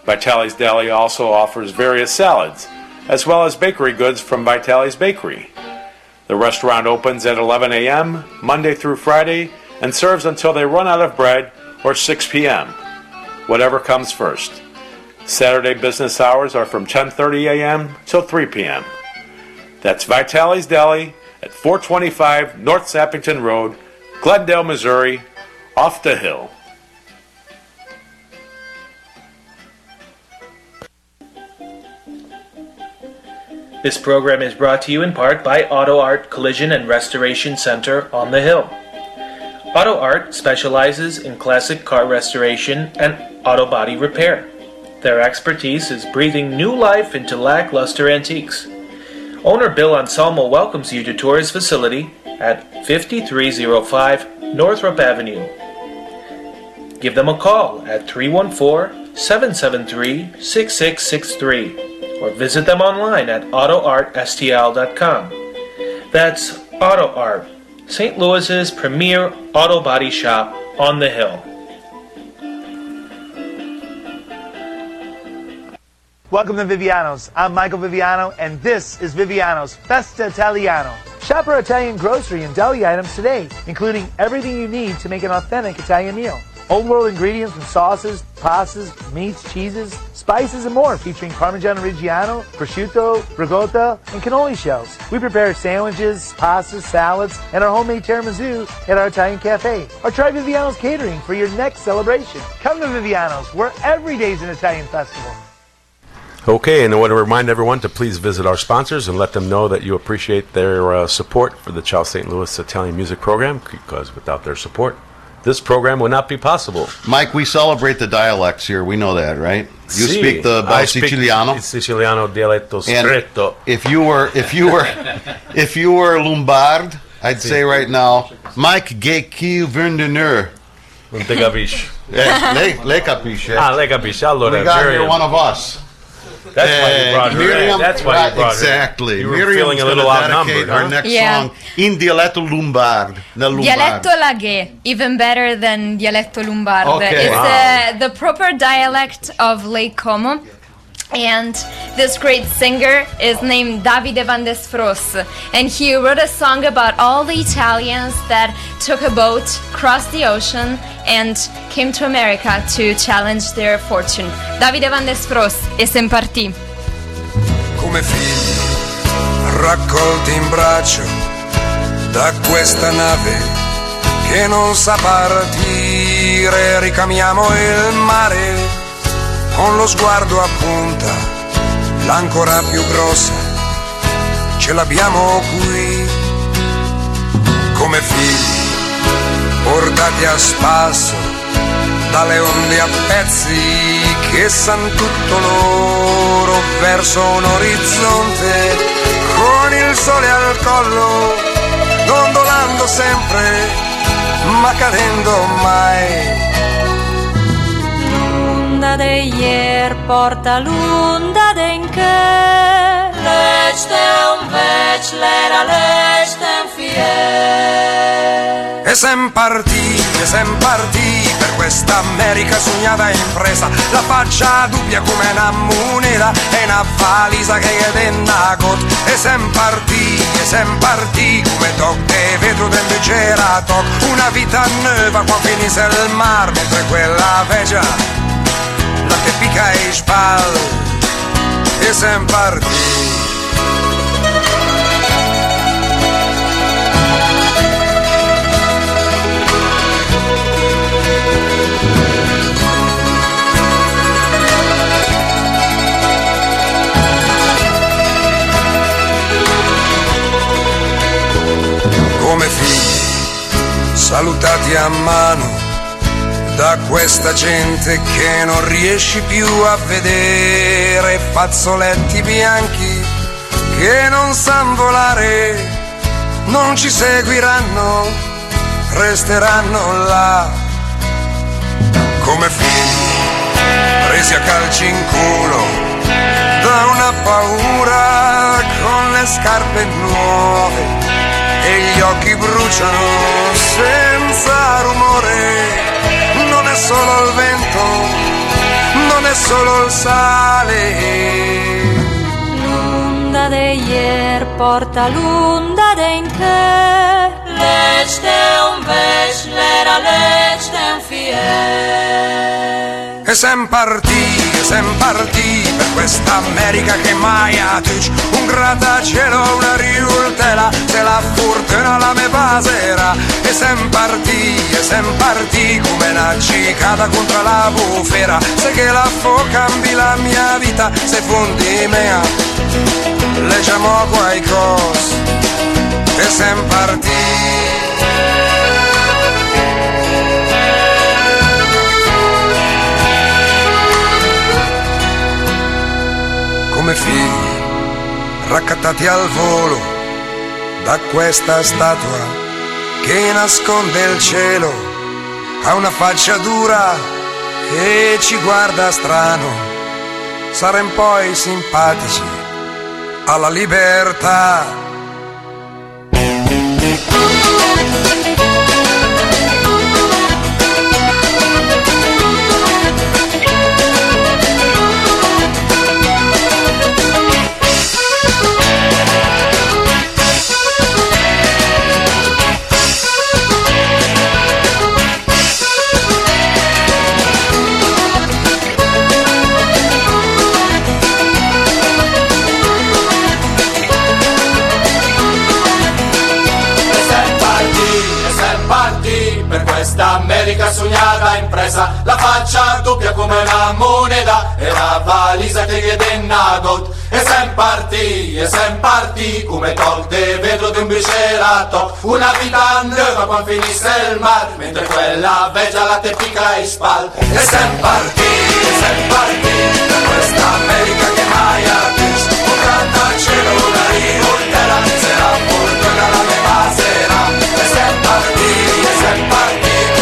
Vitale's Deli also offers various salads, as well as bakery goods from Vitale's Bakery. The restaurant opens at eleven a.m. Monday through Friday and serves until they run out of bread or six p.m., whatever comes first. Saturday business hours are from ten thirty a.m. till three p.m. That's Vitale's Deli at four twenty-five North Sappington Road, Glendale, Missouri, off the hill. This program is brought to you in part by Auto Art Collision and Restoration Center on the Hill. Auto Art specializes in classic car restoration and auto body repair. Their expertise is breathing new life into lackluster antiques. Owner Bill Anselmo welcomes you to tour his facility at fifty-three oh five Northrop Avenue. Give them a call at three one four, seven seven three, six six six three or visit them online at auto art s t l dot com. That's Auto Art, Saint Louis's premier auto body shop on the hill. Welcome to Viviano's. I'm Michael Viviano, and this is Viviano's Festa Italiano. Shop our Italian grocery and deli items today, including everything you need to make an authentic Italian meal. Old world ingredients from sauces, pastas, meats, cheeses, spices, and more, featuring Parmigiano Reggiano, prosciutto, ricotta, and cannoli shells. We prepare sandwiches, pastas, salads, and our homemade tiramisu at our Italian cafe. Or try Viviano's catering for your next celebration. Come to Viviano's, where every day is an Italian festival. Okay, and I want to remind everyone to please visit our sponsors and let them know that you appreciate their uh, support for the Charles Saint Louis Italian Music Program, because without their support, this program would not be possible. Mike, we celebrate the dialects here. We know that, right? You Si, speak the I Bel speak Siciliano. Siciliano dialetto And stretto. if you were, if you were, if you were Lombard, I'd Si. say right now, Mike che chi vendeur. Non te capisci. Eh, lei, lei capisce. Ah, lei capisce. Allora, We got very- here one of us. That's why you Eh, brought her Miriam, in. That's why you brought her in. exactly. You were Miriam's feeling a little gonna outnumbered, dedicate our huh? next Yeah. song in dialetto Lombard. Nel Lombard. Dialetto Laghe, even better than Dialetto Lombardo. Okay. It's Wow. uh, the proper dialect of Lake Como. And this great singer is named Davide Van Desfros, and he wrote a song about all the Italians that took a boat, crossed the ocean, and came to America to challenge their fortune. Davide Van Desfros, e sen partì. Come figli raccolti in braccio da questa nave che non sa partire, ricamiamo il mare con lo sguardo a punta, l'ancora più grossa ce l'abbiamo qui. Come figli portati a spasso dalle onde a pezzi che san tutto loro verso un orizzonte, con il sole al collo, dondolando sempre ma cadendo mai. L'onda de ier porta l'onda d'enché, lește un veci, l'era lește un fier. E sem partì, e sem partì per questa America sognata e impresa, la faccia dubbia come una moneta e una valisa che è dentro got. E sem partì, e sem partì come toc de vetro dentro c'era toc, una vita nuova quando finisse il mar, mentre quella vecchia la che pica ai spalle. E sem partì. Come figli salutati a mano da questa gente che non riesci più a vedere, fazzoletti bianchi che non san volare, non ci seguiranno, resteranno là. Come figli presi a calci in culo da una paura, con le scarpe nuove e gli occhi bruciano senza rumore. Non è solo il vento, non è solo il sale. L'onda de ier porta l'onda de in che leci de un veci, l'era leci de un fier. E sem partì, e sem partì per questa America che mai ha tuc, un grattacielo, una rivoltella, se la fortuna la me passerà. E sem partì, e sem partì come una cicada contro la bufera, se che la fo cambi la mia vita, se fondi mea, leggiamo qualcosa. E sem partì. Come figli raccattati al volo da questa statua che nasconde il cielo, ha una faccia dura e ci guarda strano, saremo poi simpatici alla libertà. America sognata impresa, la faccia doppia come una moneta e la valisa che chiede nagot. E sem partì, e sem partì come toc de vetro di un bicerato, una vita nuova quando finisse il mar, mentre quella vecchia la te picca in spal. E sem partì, e sem partì da questa America che mai ha visto, un grattacielo, una rivoltella, se la fortuna la me passerà. E sem partì, e sem partì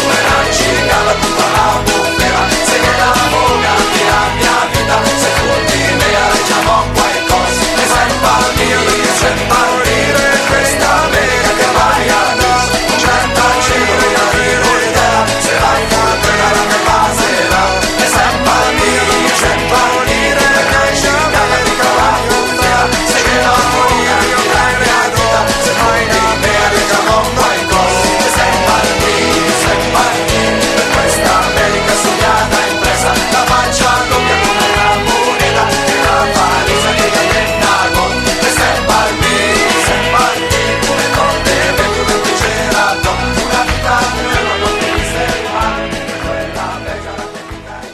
la tutta la bufera, se che la boga di la mia vita, se tutti me leggiamo qualcosa. E sem partire, e sem partire questa America che vai a nos, un grattacielo, una rivoltella, se la fortuna la me passerà. E sem partire, e sem partire questa America la bufera, se che la boga di la mia vita, se tutti me leggiamo qualcosa. E sem partire, e sem partire questa America sognata impresa, la faccia doppia come una moneta e la valisa che cade in nago. E sem partì, sem partì come notte vento del tricerato, una vita nuova con triste rimane, quella vecchia la tecnica in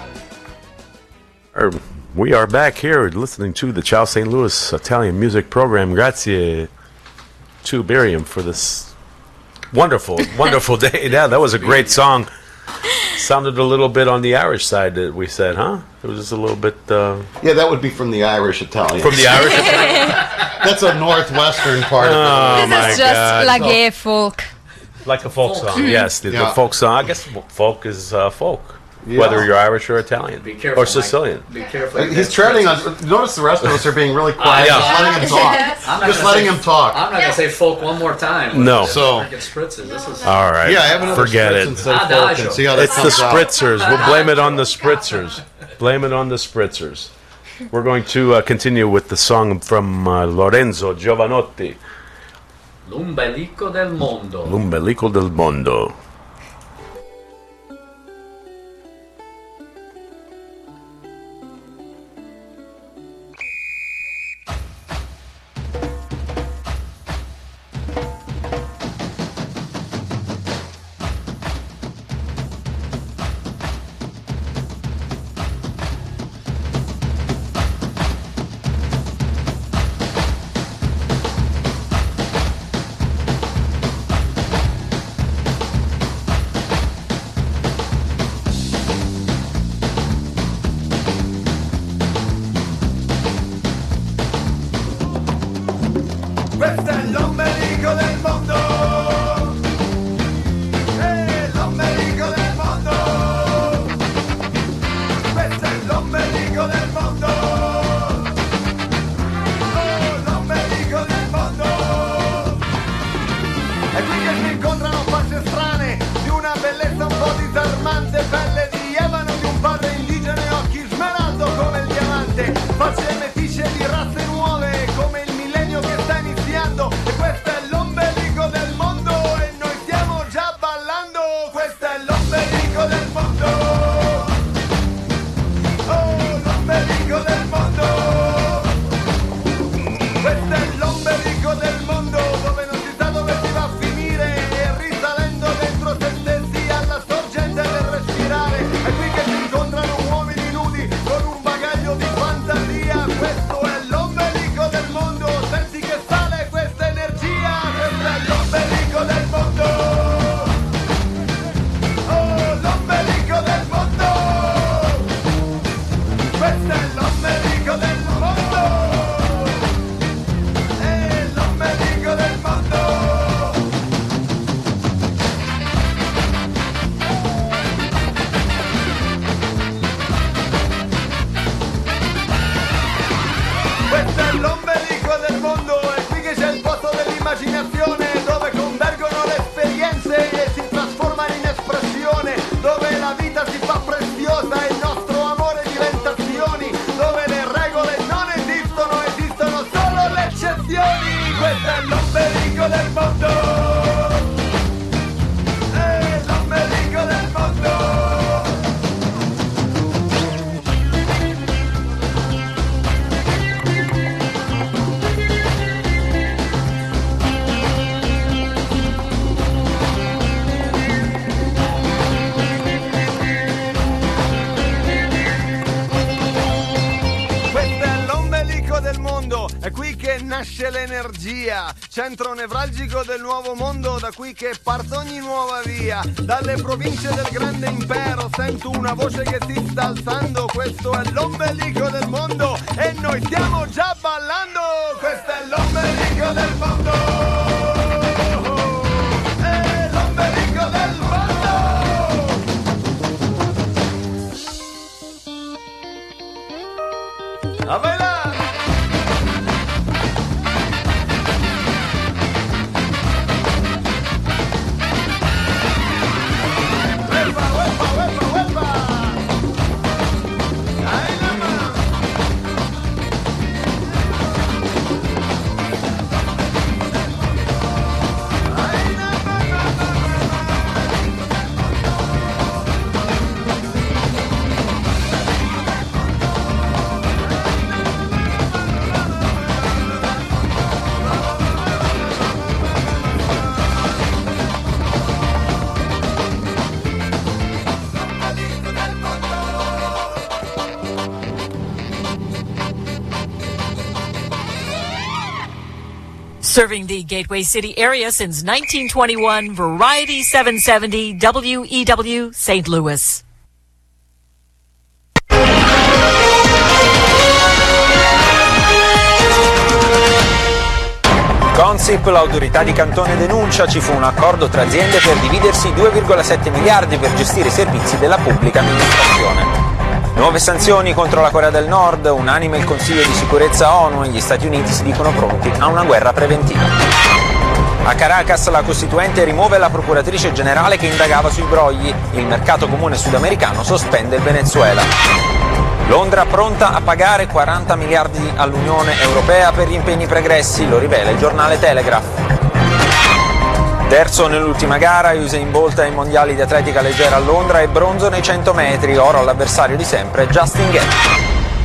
spalla. We are back here listening to the Ciao Saint Louis Italian music program. Grazie to Miriam for this wonderful, wonderful day. Yeah, that was a great song. Sounded a little bit on the Irish side that we said, huh? It was just a little bit... Uh... Yeah, that would be from the Irish Italian. From the Irish Italian? That's a northwestern part oh, of it. This is just like a folk. Like a folk song, yes. The, Yeah. the folk song. I guess folk is uh, folk. Yeah. Whether you're Irish or Italian. Be careful, or Sicilian. Mike. Be careful. He's treading on... Notice the rest of us are being really quiet. Uh, yeah. Just letting him talk. I'm not Just gonna letting say- him talk. I'm not going to say folk one more time. No. So- Freaking spritzes. This is... All right. Yeah, I have another Forget spritz it. and say Ah, folk Daggio. and see how that It's the comes out. spritzers. We'll blame it on the spritzers. Blame it on the spritzers. We're going to uh, continue with the song from uh, Lorenzo Giovanotti, L'umbelico del mondo. L'umbelico del mondo. Questo è l'ombelico del mondo. È l'ombelico del mondo. Questo è l'ombelico del mondo. Oh, l'ombelico del mondo. È qui che si incontrano facce strane, di una bellezza un po' disarmante, pelle di ebano di un padre indigene, occhi smerati. nasce l'energia, centro nevralgico del nuovo mondo, da qui che parte ogni nuova via. Dalle province del grande impero sento una voce che ti sta alzando, questo è l'ombelico del mondo e noi stiamo già ballando, questo è l'ombelico del mondo, è l'ombelico del mondo. A bailar! Serving the Gateway City area since nineteen twenty-one, Variety seven seventy W E W Saint Louis. Consip, l'autorità di cantone denuncia, ci fu un accordo tra aziende per dividersi due virgola sette miliardi per gestire i servizi della pubblica amministrazione. Nuove sanzioni contro la Corea del Nord, unanime il Consiglio di sicurezza ONU e gli Stati Uniti si dicono pronti a una guerra preventiva. A Caracas la Costituente rimuove la procuratrice generale che indagava sui brogli, il mercato comune sudamericano sospende il Venezuela. Londra pronta a pagare quaranta miliardi all'Unione Europea per gli impegni pregressi, lo rivela il giornale Telegraph. Terzo nell'ultima gara, Usain Bolt ai mondiali di atletica leggera a Londra e bronzo nei cento metri, oro all'avversario di sempre, Justin Gaethje.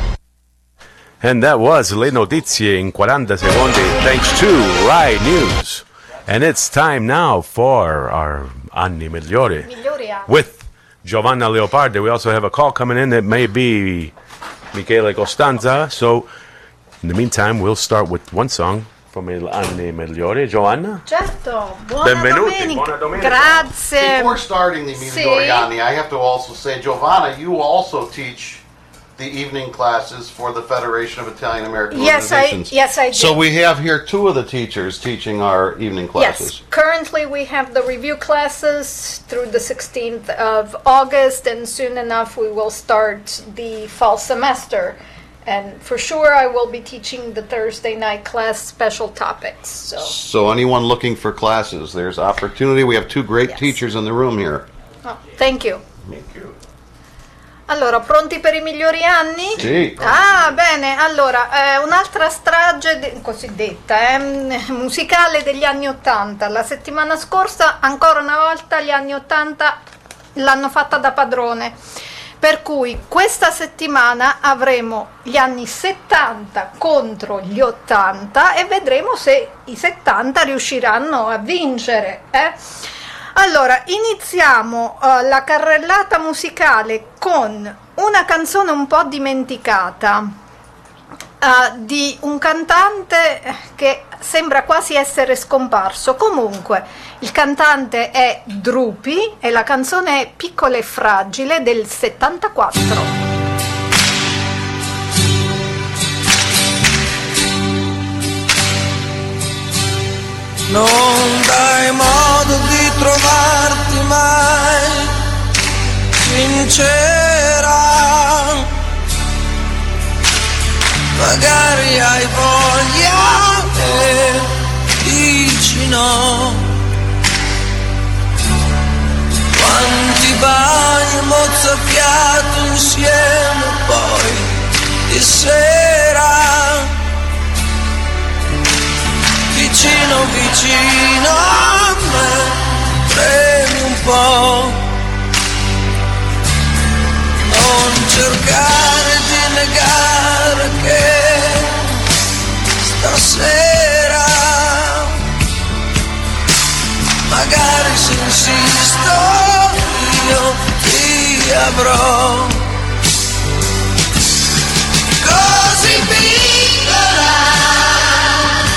And that was Le Notizie in quaranta secondi, thanks to Rai News. And it's time now for our Anni Migliori with Giovanna Leopardi. We also have a call coming in that may be Michele Costanza. So in the meantime, we'll start with one song from il Anni Migliori. Giovanna? Certo, buona Benvenuti, domenica. buona domenica. Grazie. Before starting the Migliori Anni, I have to also say, Giovanna, you also teach the evening classes for the Federation of Italian American Yes, I Organizations. yes I do. So we have here two of the teachers teaching our evening classes. Yes, currently we have the review classes through the sixteenth of August, and soon enough we will start the fall semester. And for sure I will be teaching the Thursday night class special topics. So, So anyone looking for classes, there's opportunity. We have two great Yes. teachers in the room here. oh, thank you. Thank you. Allora, pronti per i migliori anni? Sì. Ah, bene. Allora, eh, un'altra strage de- cosiddetta, eh, musicale degli anni Ottanta. La settimana scorsa, ancora una volta, gli anni Ottanta l'hanno fatta da padrone. Per cui questa settimana avremo gli anni settanta contro gli ottanta e vedremo se i settanta riusciranno a vincere. Eh? Allora, iniziamo uh, la carrellata musicale con una canzone un po' dimenticata uh, di un cantante che sembra quasi essere scomparso. Comunque, il cantante è Drupi e la canzone è Piccola e Fragile del settantaquattro. Non dai modo di trovarti mai sincera, magari hai voglia e dici no. Quanti bagni mozzafiato insieme poi di sera, vicino vicino a me, premi un po', non cercare di negare che stasera, magari se insisto io ti avrò, così piccola.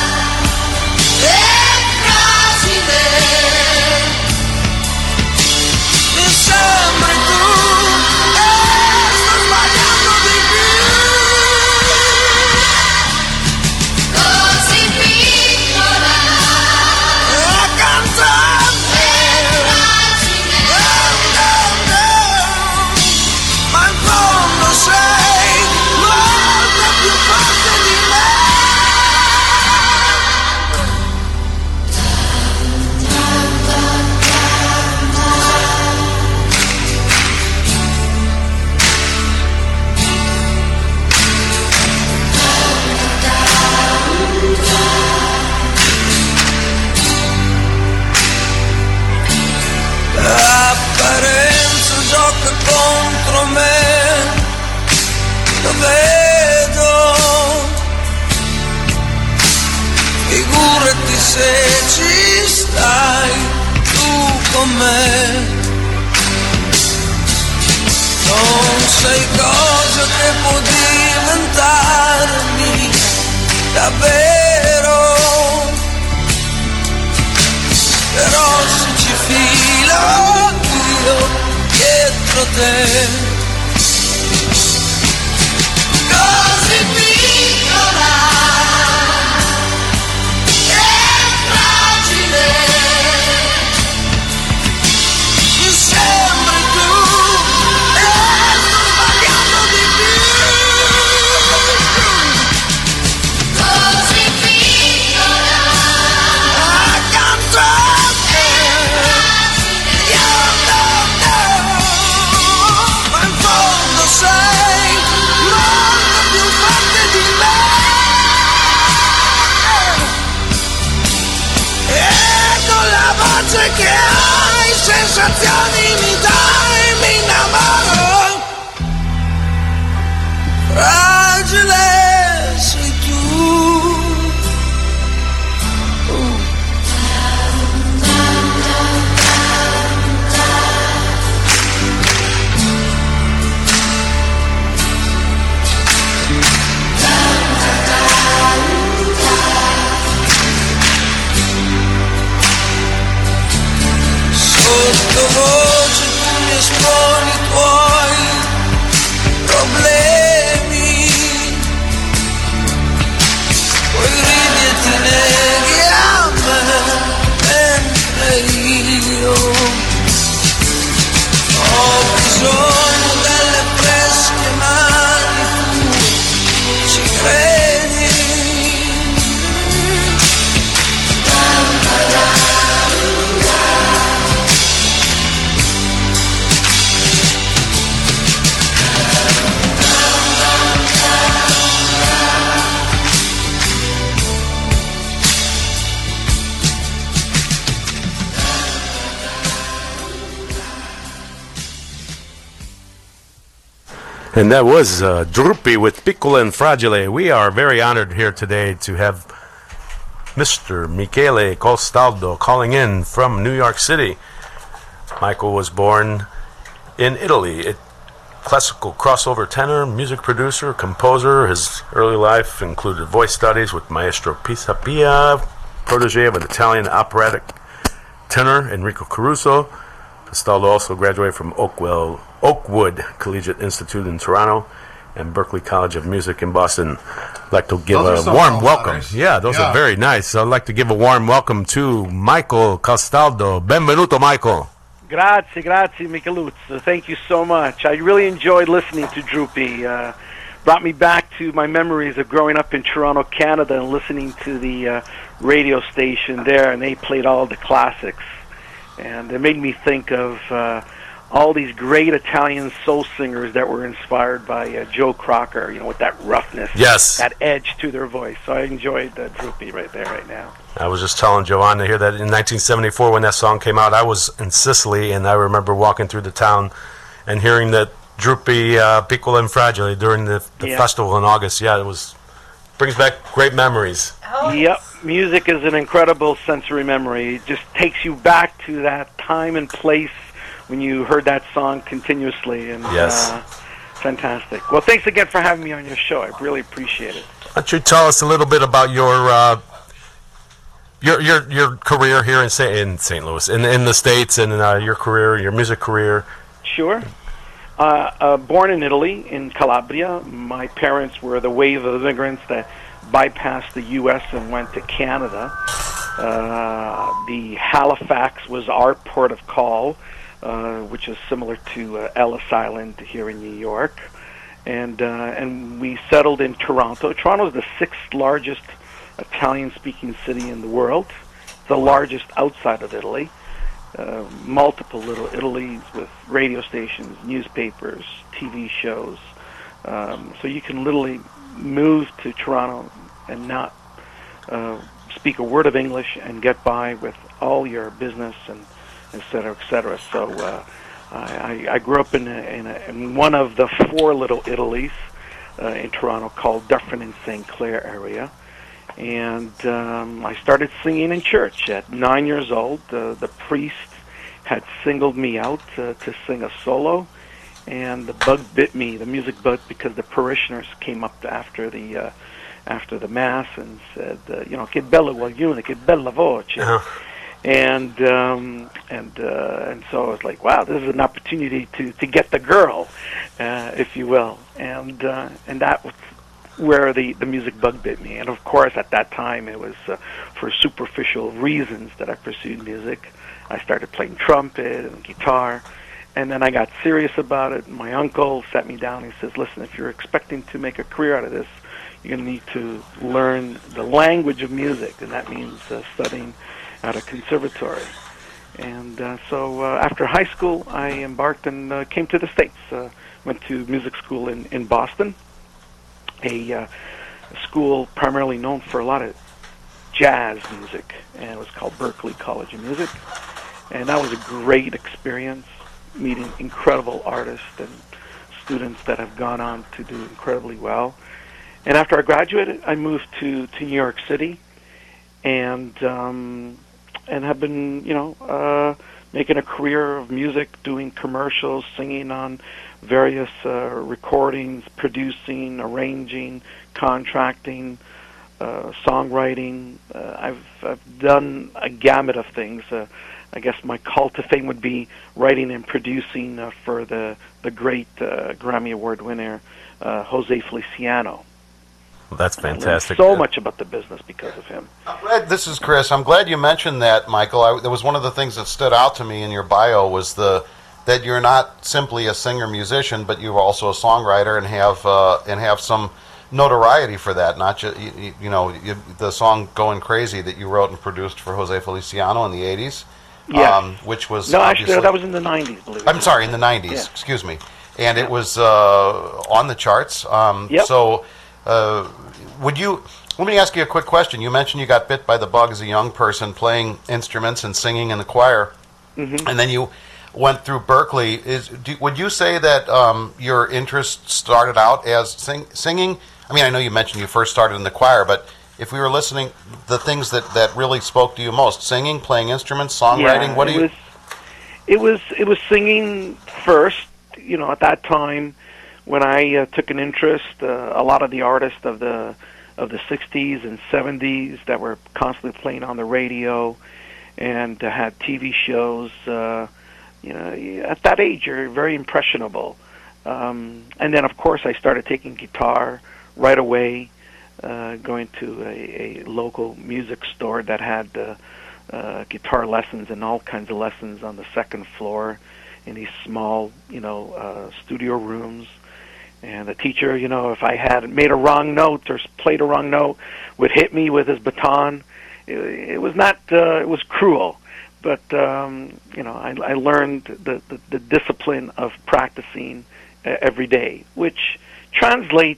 me. Non sei cosa che può diventarmi davvero, però se ci filo io dietro te, così piccola e fragile, mi sembri tu e sto sbagliando di più, così piccola accanto a te, io non know, ma in fondo sei molto più forte di me, e con la voce che hai, sensazioni mi dai, mi innamoro, fragile sei tu. Sottovoce tu mi esponi i tuoi problemi, poi ridi e ti neghi a me, mentre io ho bisogno delle fresche mani, tu ci credi? And that was uh, Drupi with Piccola and Fragile. We are very honored here today to have Mister Michele Costaldo calling in from New York City. Michael was born in Italy. A classical crossover tenor, music producer, composer. His early life included voice studies with Maestro Pisapia, protege of an Italian operatic tenor, Enrico Caruso. Costaldo also graduated from Oakwell, Oakwood Collegiate Institute in Toronto and Berklee College of Music in Boston. I'd like to give Those a are warm some welcome. honors. Yeah, those Yeah. are very nice. I'd like to give a warm welcome to Michael Costaldo. Benvenuto, Michael. Grazie, grazie, Micheluzzo. Thank you so much. I really enjoyed listening to Droopy. Uh, brought me back to my memories of growing up in Toronto, Canada, and listening to the uh, radio station there, and they played all the classics. And it made me think of uh, all these great Italian soul singers that were inspired by uh, Joe Crocker, you know, with that roughness, Yes. that edge to their voice. So I enjoyed uh, Droopy right there, right now. I was just telling Joanne to hear that in nineteen seventy-four when that song came out, I was in Sicily, and I remember walking through the town and hearing that Drupi uh, Piccola and Fragile during the, the Yeah. festival in August. Yeah, it was brings back great memories. Yep, music is an incredible sensory memory. It just takes you back to that time and place when you heard that song continuously. And Yes. uh, fantastic. Well, thanks again for having me on your show. I really appreciate it. Why don't you tell us a little bit about your uh, your your your career here in Saint in Saint Louis, in in the States, and uh, your career, your music career? Sure. Uh, uh, born in Italy, in Calabria. My parents were the wave of immigrants that bypassed the U S and went to Canada. Uh, the Halifax was our port of call, uh, which is similar to uh, Ellis Island here in New York. And uh, and we settled in Toronto. Toronto is the sixth largest Italian-speaking city in the world, the largest outside of Italy. Uh, multiple little Italies with radio stations, newspapers, T V shows. Um, so you can literally move to Toronto and not uh, speak a word of English and get by with all your business and et cetera, et cetera. So uh, I, I grew up in, a, in, a, in one of the four little Italies uh, in Toronto called Dufferin and Saint Clair area. And um, I started singing in church at nine years old. Uh, the priest had singled me out uh, to sing a solo, and the bug bit me, the music bug, because the parishioners came up after the uh, after the mass and said, uh, you know, che bello guaglione, che bella voce. Uh-huh. And um, and uh, and so I was like, wow, this is an opportunity to, to get the girl, uh, if you will. And uh, and that was where the, the music bug bit me. And of course, at that time, it was uh, for superficial reasons that I pursued music. I started playing trumpet and guitar, and then I got serious about it. My uncle sat me down and he says, listen, if you're expecting to make a career out of this, you're going to need to learn the language of music, and that means uh, studying at a conservatory. And uh, so uh, after high school, I embarked and uh, came to the States. Uh, went to music school in, in Boston, a, uh, a school primarily known for a lot of jazz music, and it was called Berklee College of Music. And that was a great experience, meeting incredible artists and students that have gone on to do incredibly well. And after I graduated, I moved to, to New York City, and um, and have been, you know, uh, making a career of music, doing commercials, singing on various uh, recordings, producing, arranging, contracting, uh, songwriting. Uh, I've I've done a gamut of things. Uh, I guess my call to fame would be writing and producing uh, for the the great uh, Grammy Award winner uh, Jose Feliciano. Well, that's fantastic. I learned so much about the business because of him. This is Chris. I'm glad you mentioned that, Michael. I, that was one of the things that stood out to me in your bio was the that you're not simply a singer-musician, but you're also a songwriter and have uh, and have some notoriety for that. Not just you, you know you, the song "Going Crazy" that you wrote and produced for Jose Feliciano in the eighties. Yes. Um, which was no, actually that was in the nineties. Believe it I'm or sorry, not. in the nineties. Yeah. Excuse me. And it was uh, on the charts. Um, Yep. So, uh, would you? Let me ask you a quick question. You mentioned you got bit by the bug as a young person, playing instruments and singing in the choir, Mhm. and then you went through Berklee. Is do, would you say that um, your interest started out as sing, singing? I mean, I know you mentioned you first started in the choir, but if we were listening, the things that, that really spoke to you most: singing, playing instruments, songwriting. Yeah, what do it you? Was, it was it was singing first. You know, at that time, when I uh, took an interest, uh, a lot of the artists of the of the sixties and seventies that were constantly playing on the radio and uh, had T V shows. Uh, you know, at that age, you're very impressionable. Um, and then, of course, I started taking guitar right away. Uh, going to a, a local music store that had uh, uh, guitar lessons and all kinds of lessons on the second floor in these small, you know, uh, studio rooms. And the teacher, you know, if I had made a wrong note or played a wrong note, would hit me with his baton. It, it was not, uh, it was cruel. But, um, you know, I, I learned the, the, the discipline of practicing uh, every day, which translates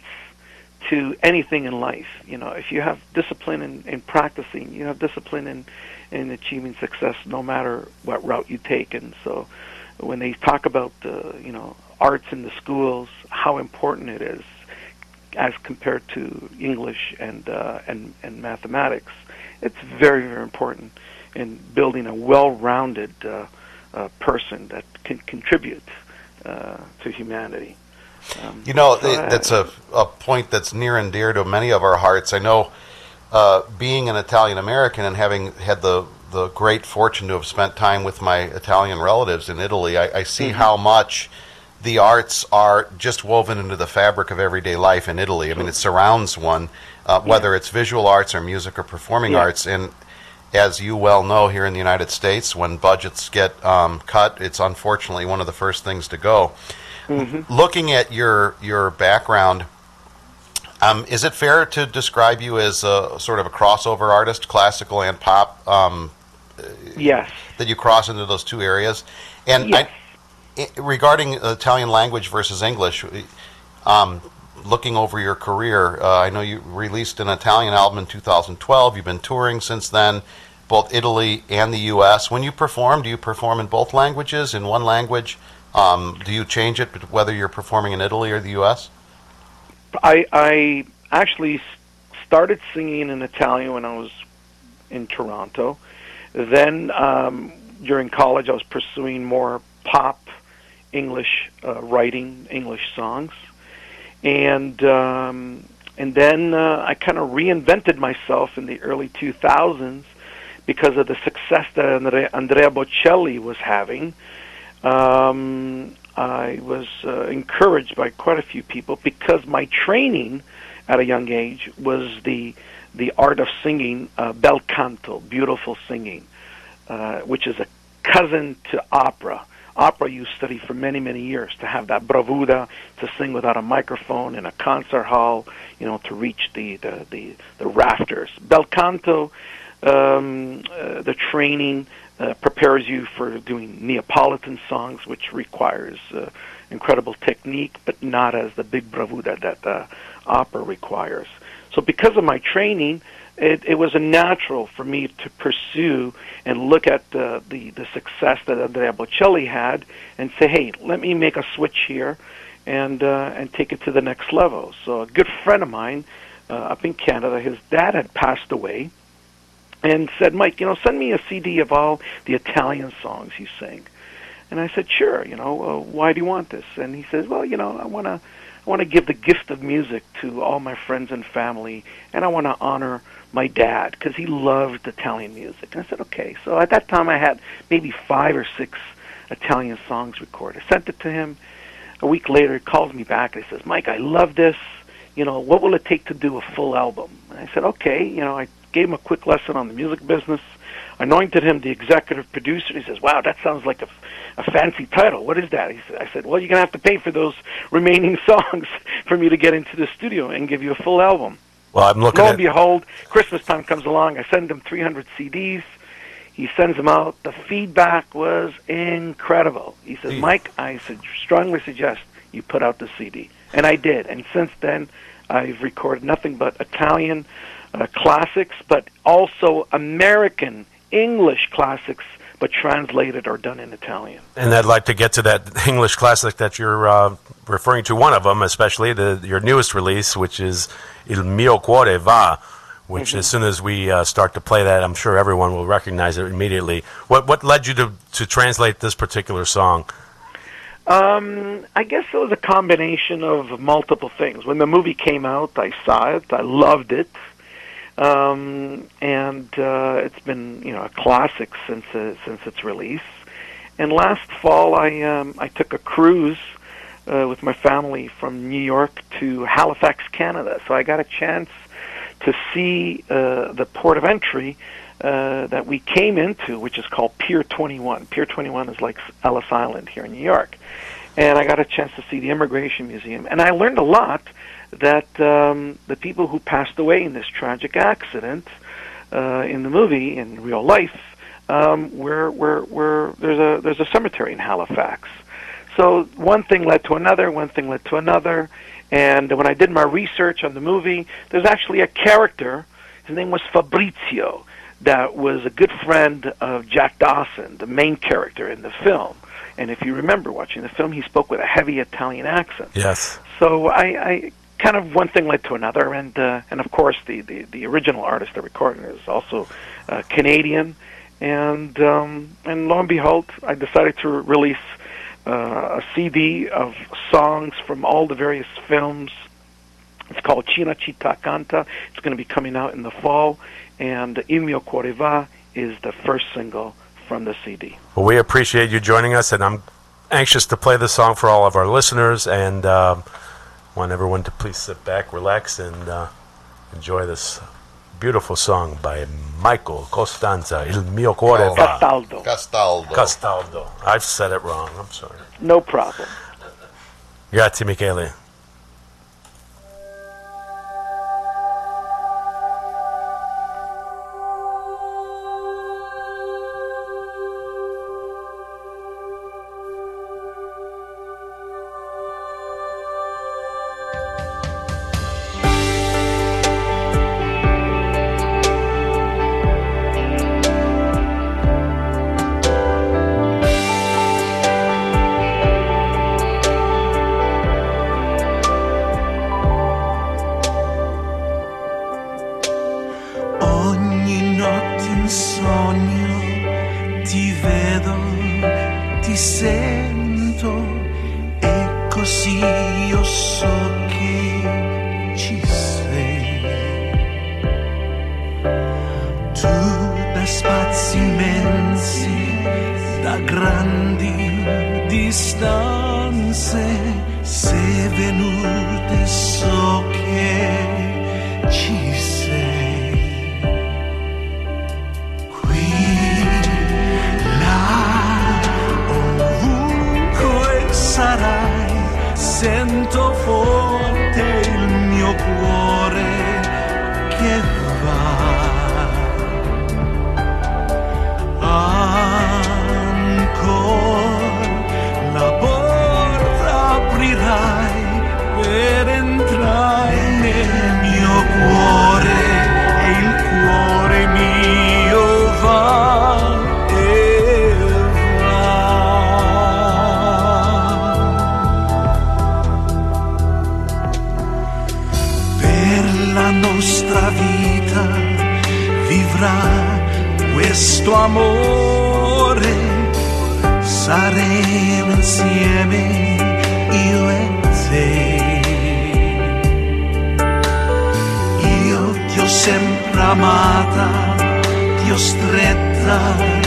to anything in life. You know, if you have discipline in, in practicing, you have discipline in, in achieving success no matter what route you take. And so when they talk about, uh, you know, arts in the schools, how important it is as compared to English and, uh, and, and mathematics, it's very, very important in building a well-rounded uh, uh, person that can contribute uh, to humanity. Um, You know, so th- I- that's a, a point that's near and dear to many of our hearts. I know, uh, being an Italian American and having had the, the great fortune to have spent time with my Italian relatives in Italy, I, I see Mhm. how much the arts are just woven into the fabric of everyday life in Italy. I mean, it surrounds one, uh, whether it's visual arts or music or performing Yeah. arts. And as you well know, here in the United States, when budgets get um, cut, it's unfortunately one of the first things to go. Mhm. Looking at your your background, um, is it fair to describe you as a sort of a crossover artist, classical and pop? Um, Yes. That you cross into those two areas, and Yes. I, I, regarding Italian language versus English, um, looking over your career, uh, I know you released an Italian album in two thousand twelve. You've been touring since then, both Italy and the U S. When you perform, do you perform in both languages, in one language? Um, do you change it whether you're performing in Italy or the U S? I, I actually s- started singing in Italian when I was in Toronto. Then um, during college, I was pursuing more pop English uh, writing, English songs, and um, and then uh, I kind of reinvented myself in the early two thousands because of the success that Andre- Andrea Bocelli was having. Um, I was uh, encouraged by quite a few people because my training at a young age was the the art of singing, uh, bel canto, beautiful singing, uh, which is a cousin to opera. Opera you study for many, many years to have that bravura, to sing without a microphone in a concert hall, you know, to reach the, the, the, the rafters. Bel canto, um, uh, the training uh, prepares you for doing Neapolitan songs, which requires uh, incredible technique, but not as the big bravura that uh, opera requires. So because of my training, it, it was a natural for me to pursue and look at the, the, the success that Andrea Bocelli had and say, hey, let me make a switch here and uh, and take it to the next level. So a good friend of mine uh, up in Canada, his dad had passed away, and said, Mike, you know, send me a C D of all the Italian songs you sing. And I said, sure, you know, uh, why do you want this? And he says, well, you know, I want to I want to give the gift of music to all my friends and family, and I want to honor my dad because he loved Italian music. And I said, okay. So at that time I had maybe five or six Italian songs recorded. I sent it to him. A week later he calls me back and he says, Mike, I love this. You know, what will it take to do a full album? And I said, okay. You know, I gave him a quick lesson on the music business, anointed him the executive producer. He says, wow, that sounds like a, a fancy title. What is that? He said, I said, well, you're going to have to pay for those remaining songs for me to get into the studio and give you a full album. Well, I'm looking Lo at... and behold, Christmas time comes along. I send him three hundred C Ds. He sends them out. The feedback was incredible. He says, Mike, I su- strongly suggest you put out the C D. And I did. And since then, I've recorded nothing but Italian uh, classics, but also American English classics, but translated or done in Italian. And I'd like to get to that English classic that you're uh, referring to, one of them, especially the, your newest release, which is Il mio cuore va, which mm-hmm. as soon as we uh, start to play that, I'm sure everyone will recognize it immediately. What what led you to, to translate this particular song? Um, I guess it was a combination of multiple things. When the movie came out, I saw it. I loved it. Um, and uh, it's been, you know, a classic since uh, since its release. And last fall, I um, I took a cruise uh, with my family from New York to Halifax, Canada. So I got a chance to see uh, the port of entry uh, that we came into, which is called Pier twenty-one. Pier twenty-one is like Ellis Island here in New York. And I got a chance to see the Immigration Museum. And I learned a lot that um, the people who passed away in this tragic accident uh, in the movie, in real life, um, were, were, were, there's a there's a cemetery in Halifax. So one thing led to another, one thing led to another, and when I did my research on the movie, there's actually a character, his name was Fabrizio, that was a good friend of Jack Dawson, the main character in the film. And if you remember watching the film, he spoke with a heavy Italian accent. Yes. So I, I kind of one thing led to another, and uh, and of course the, the, the original artist that recorded it is also uh, Canadian, and um, and lo and behold, I decided to release uh, a C D of songs from all the various films. It's called Cina Città Canta. It's going to be coming out in the fall, and Il mio cuore va is the first single from the C D. Well, we appreciate you joining us, and I'm anxious to play this song for all of our listeners, and uh, want everyone to please sit back, relax, and uh, enjoy this beautiful song by Michael Costanza, Il mio cuore va. Castaldo. Castaldo. Castaldo. I've said it wrong. I'm sorry. No problem. Grazie, Michele. ti sento e così io so che ci sei. Tu da spazi immensi, da grandi distanze sei venuto e so che ci sei. Qui, là, ovunque sarai, sento forte il mio cuore che va. La porta aprirai per entrare nel mio cuore e il cuore mio va e va. Per la nostra vita vivrà questo amore. Saremo insieme io e te. Io ti ho sempre amata, ti ho stretta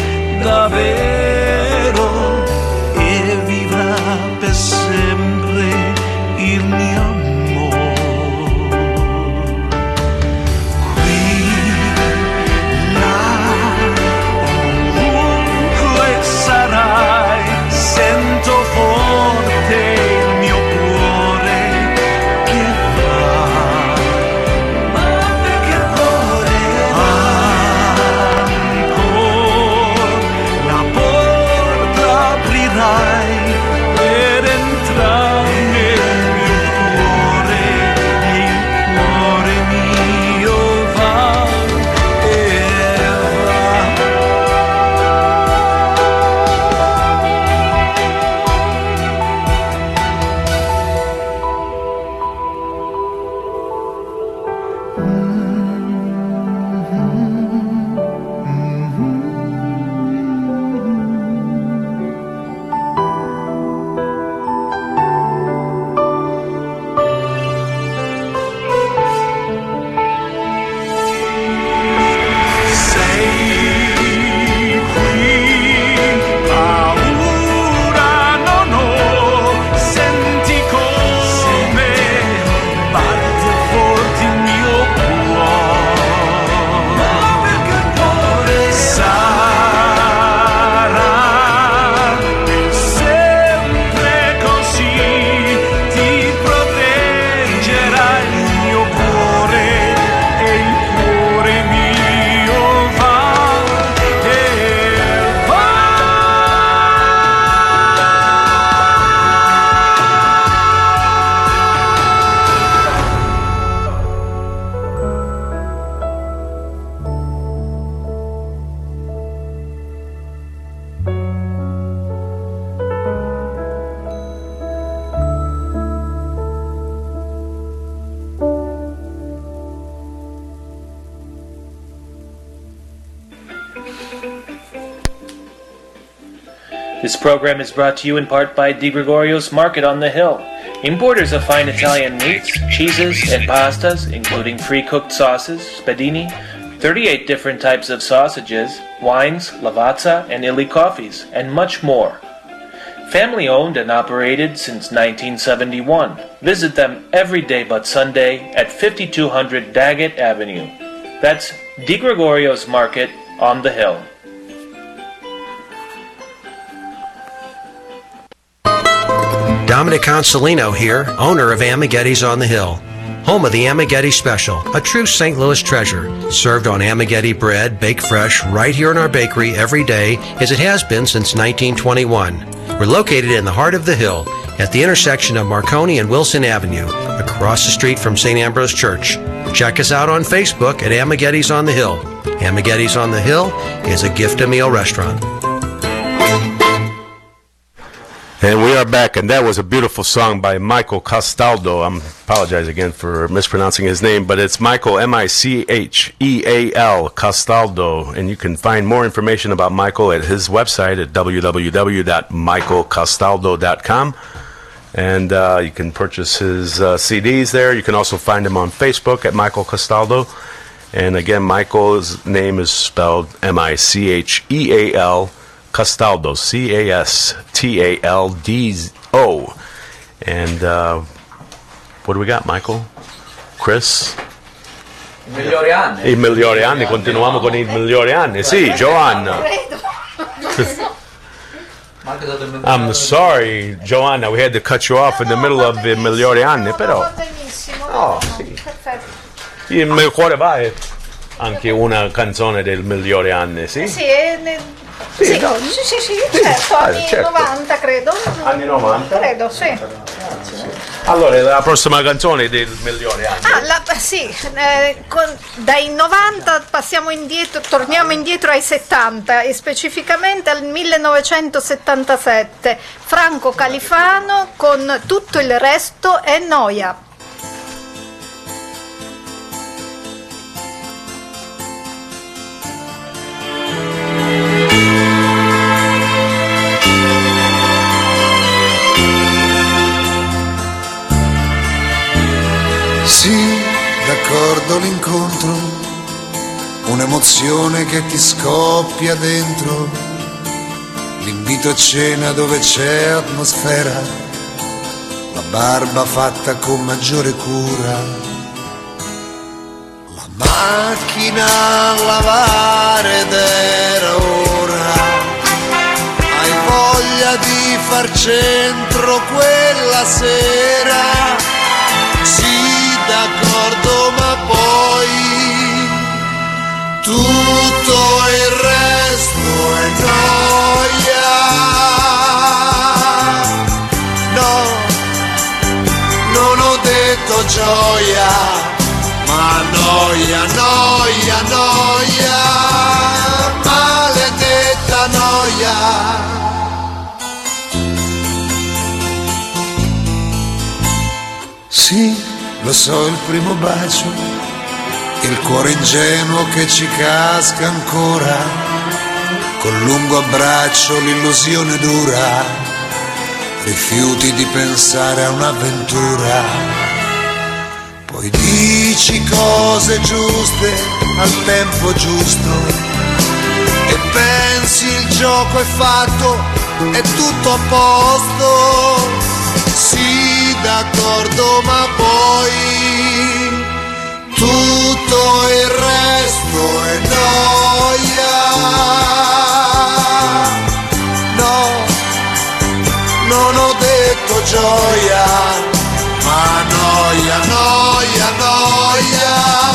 davvero e vivrà per sempre il mio amore. Qui, là, ovunque sarai, sento forte il mio cuore che va, ma che cuore ancora la porta aprirai per entrare nel mio cuore e il cuore mio va e va. This program is brought to you in part by Di Gregorio's Market on the Hill, importers of fine Italian meats, cheeses, and pastas, including pre-cooked sauces, spadini, thirty-eight different types of sausages, wines, lavazza, and illy coffees, and much more. Family owned and operated since nineteen seventy-one. Visit them every day but Sunday at fifty-two hundred Daggett Avenue. That's Di Gregorio's Market on the Hill. Dominic Consolino here, owner of Amaghetti's on the Hill, home of the Amaghetti Special, a true Saint Louis treasure, served on Amaghetti bread, baked fresh, right here in our bakery every day, as it has been since nineteen twenty-one. We're located in the heart of the Hill, at the intersection of Marconi and Wilson Avenue, across the street from Saint Ambrose Church. Check us out on Facebook at Amaghetti's on the Hill. Amaghetti's on the Hill is a gift-a-meal restaurant. And we are back, and that was a beautiful song by Michael Castaldo. I apologize again for mispronouncing his name, but it's Michael, M I C H E A L, Castaldo. And you can find more information about Michael at his website at w w w dot michael castaldo dot com. And uh, you can purchase his uh, C Ds there. You can also find him on Facebook at Michael Castaldo. And again, Michael's name is spelled M I C H E A L, Castaldo, C A S T A L D O. And uh, what do we got, Michael? Chris? I migliori anni. I migliori anni, continuiamo con i migliori anni. Sì, Joanna. I'm sorry, Joanna, we had to cut you off in the middle of the migliori anni, però... Oh, sì. Il mio cuore va è anche una canzone del migliori anni, sì? Sì, ne... Sì, sì, no. sì, sì, sì, certo, anni certo. novanta credo. Anni novanta? Credo, sì. Allora, la prossima canzone del migliori anni. Ah, la, sì, eh, con, dai novanta passiamo indietro, torniamo indietro ai settanta e specificamente al millenovecentosettantasette. Franco Califano con Tutto il resto è noia. Sì, d'accordo l'incontro, un'emozione che ti scoppia dentro, l'invito a cena dove c'è atmosfera, la barba fatta con maggiore cura, la macchina a lavare ed era ora, hai voglia di far centro quella sera, sì, d'accordo, ma poi tutto il resto è noia. No, non ho detto gioia, ma noia, noia, noia, maledetta noia. Sì, lo so, il primo bacio, il cuore ingenuo che ci casca ancora, col lungo abbraccio l'illusione dura, rifiuti di pensare a un'avventura, poi dici cose giuste al tempo giusto e pensi il gioco è fatto, è tutto a posto. Sì, d'accordo, ma poi tutto il resto è noia. No, non ho detto gioia, ma noia, noia, noia,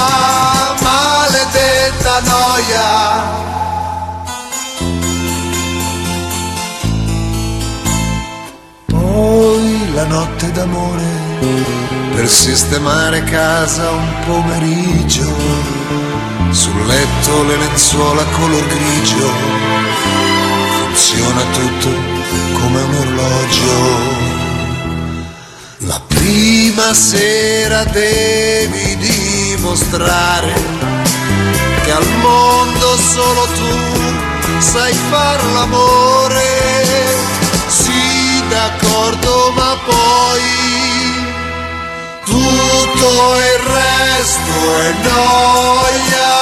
maledetta noia. Poi la notte d'amore per sistemare casa un pomeriggio, sul letto le lenzuola color grigio, funziona tutto come un orologio. La prima sera devi dimostrare che al mondo solo tu sai far l'amore. Sì, d'accordo, ma poi tutto il resto è noia.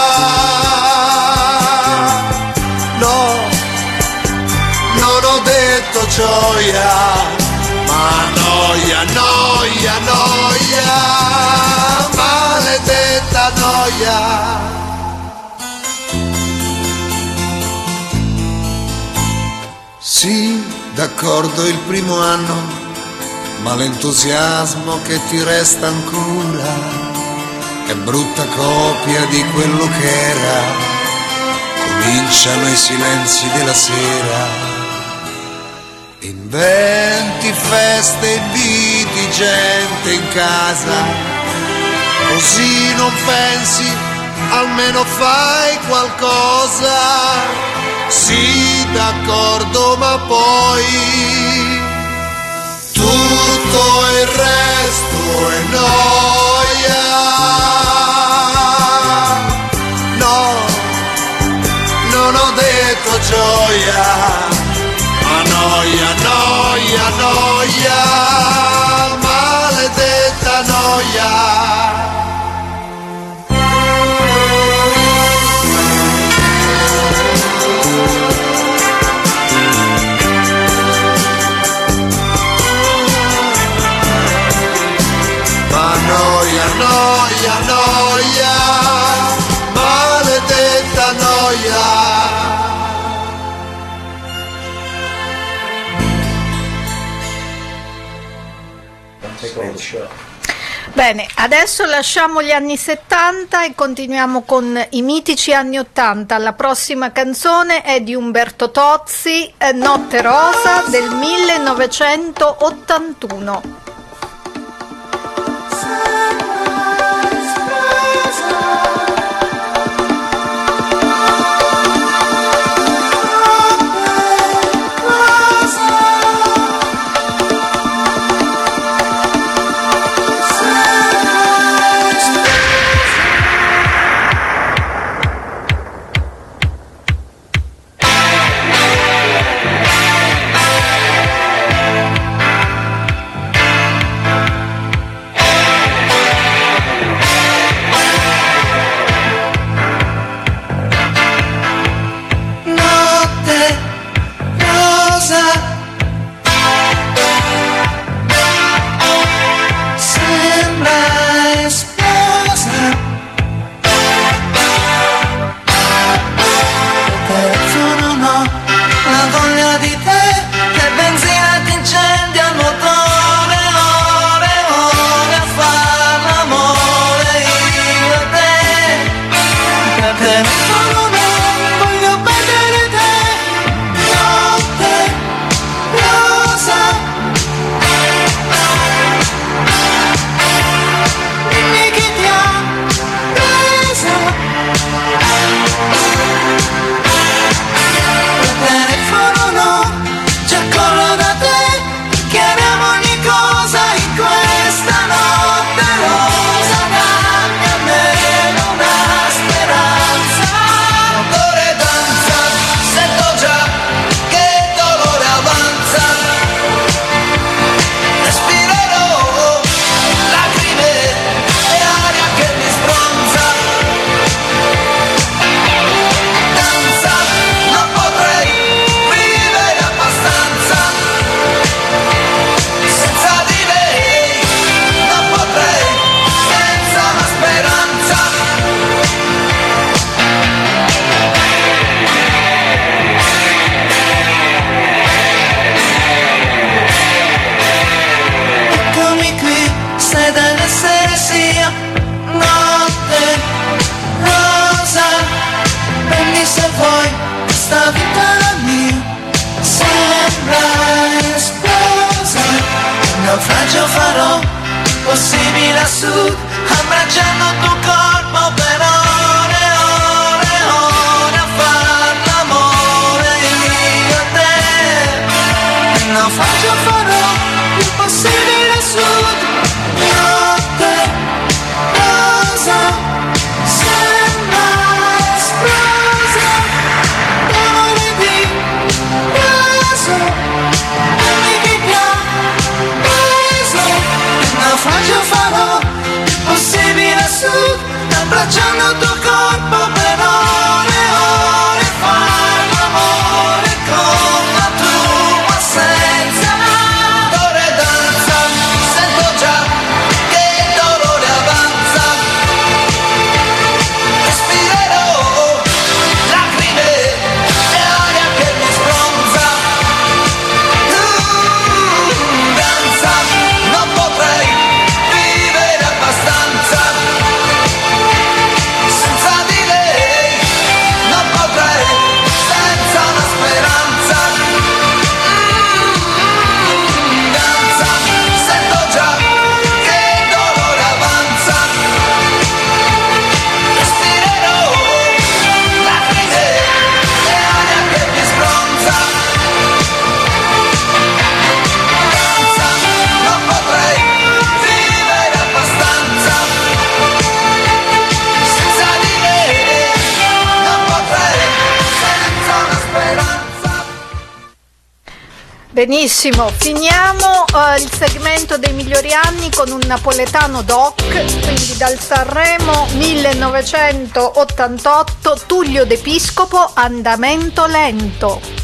No, non ho detto gioia, ma noia, noia, noia, maledetta noia. Sì, d'accordo il primo anno, ma l'entusiasmo che ti resta ancora è brutta copia di quello che era. Cominciano i silenzi della sera, inventi feste, inviti gente in casa, così non pensi, almeno fai qualcosa. Sì, d'accordo, ma poi tutto il resto è noia. No, non ho detto gioia, ma noia, noia, noia, maledetta noia. Noia, noia, noia, maledetta noia. Bene, adesso lasciamo gli anni settanta e continuiamo con i mitici anni ottanta. La prossima canzone è di Umberto Tozzi, eh, Notte Rosa del millenovecentottantuno. Naufragio farò possibile a sud, abbracciando il tuo corpo per ore, ore, ore a far l'amore io e te. Naufragio farò il possibile a sud, notte rosa, sembra esplosa, d'amore di raso, dimmi che ti ha preso. Naufragio farò il possibile a sud, abbracciando il tuo corpo per ore e ore, far l'amore con la tua assenza. D'ore danza, sento già che il dolore avanza, respirerò lacrime e aria che mi sbronza. Mm, danza, non potrei vivere abbastanza senza di lei. Benissimo, finiamo uh, il segmento dei migliori anni con un napoletano doc, quindi dal Sanremo millenovecentottantotto, Tullio D'Episcopo, Andamento lento.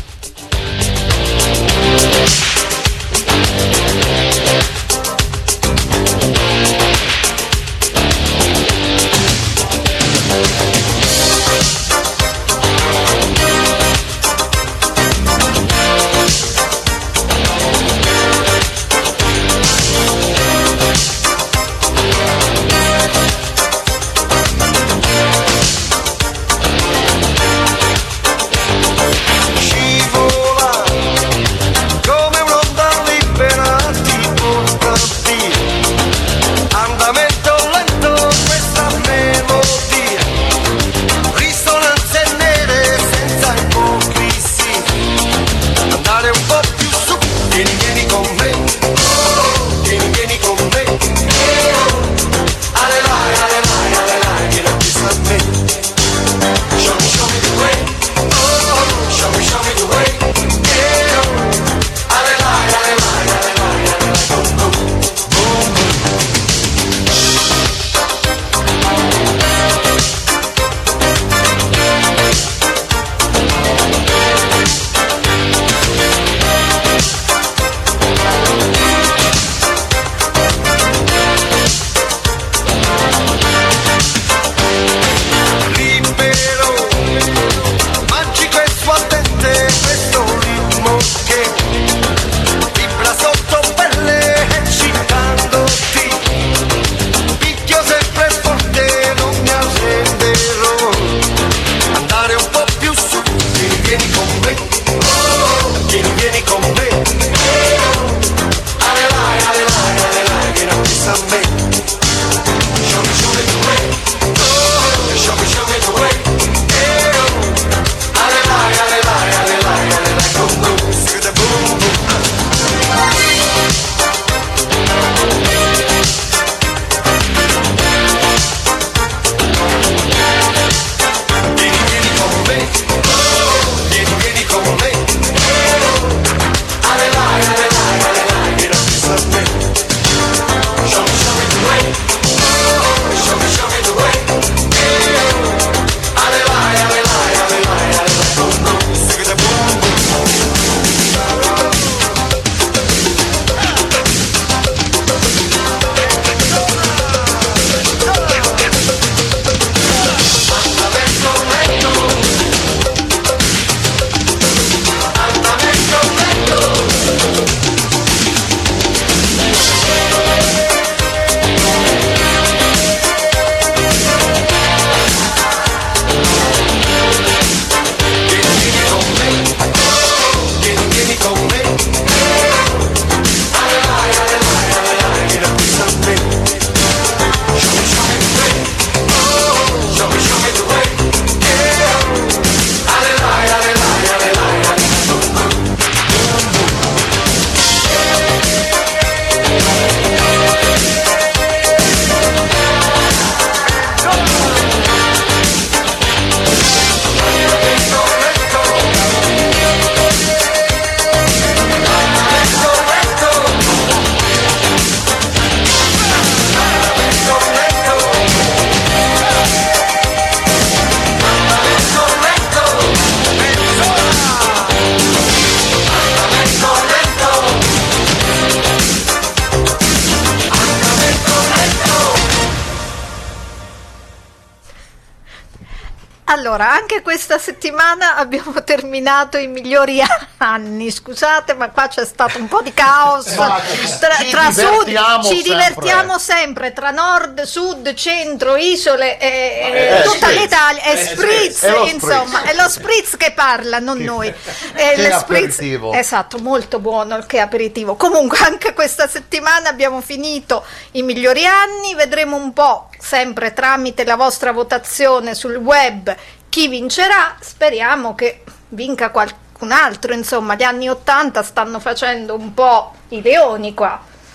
Allora, anche questa settimana abbiamo terminato i migliori anni. Scusate, ma qua c'è stato un po' di caos. Ma Tra, ci tra sud divertiamo ci sempre. divertiamo sempre, tra nord, sud, centro, isole e, Eh, e tutta spritz. l'Italia. E Eh, spritz, è lo insomma, spritz. è lo spritz che parla, non noi. Che le spritz- aperitivo. esatto, molto buono che aperitivo. Comunque, anche questa settimana abbiamo finito i migliori anni. Vedremo un po', sempre tramite la vostra votazione sul web, chi vincerà. Speriamo che vinca qualcun altro. Insomma, gli anni ottanta stanno facendo un po' i leoni qua.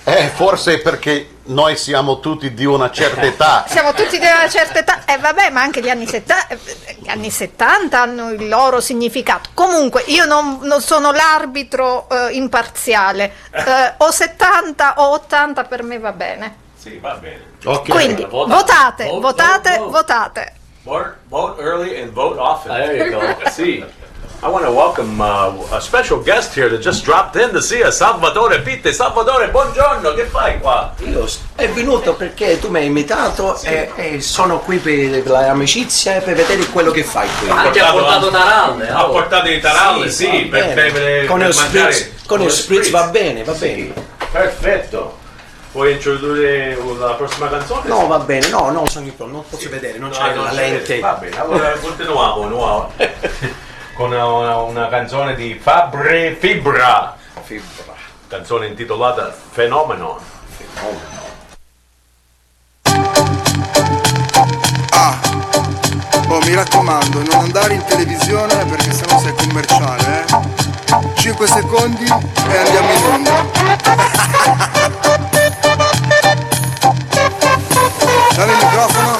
Eh, forse perché noi siamo tutti di una certa età. Siamo tutti di una certa età, e eh, vabbè, ma anche gli anni settanta, gli anni settanta hanno il loro significato. Comunque, io non, non sono l'arbitro eh, imparziale. Eh, o settanta o ottanta per me va bene. Sì, va bene. Okay. Quindi, votate, vote, votate, vote, votate. Vote, vote early and vote often. There you go. Sì. I want to welcome uh, a special guest here that just dropped in to see us, Salvatore Pitti. Salvatore, buongiorno, che fai qua? Io è venuto perché tu mi hai invitato, sì. e, e sono qui per l'amicizia e per vedere quello che fai qui. Ah, ti ha portato Taralle. Ha portato i Taralle, sì, sì per, per, per, con per il mangiare. Spritz, con il Spritz va bene, va sì. bene. Perfetto. Vuoi introdurre la prossima canzone? No, va bene, no, no, sono in non posso sì. vedere, non no, c'è non la lente. Va bene, allora continuiamo, nuovo. Con una, una canzone di Fabri Fibra. Fibra. Canzone intitolata Phenomenon. Phenomenon. Ah, oh, mi raccomando, non andare in televisione perché sennò sei commerciale, eh? cinque secondi e andiamo in onda. Dammi il microfono.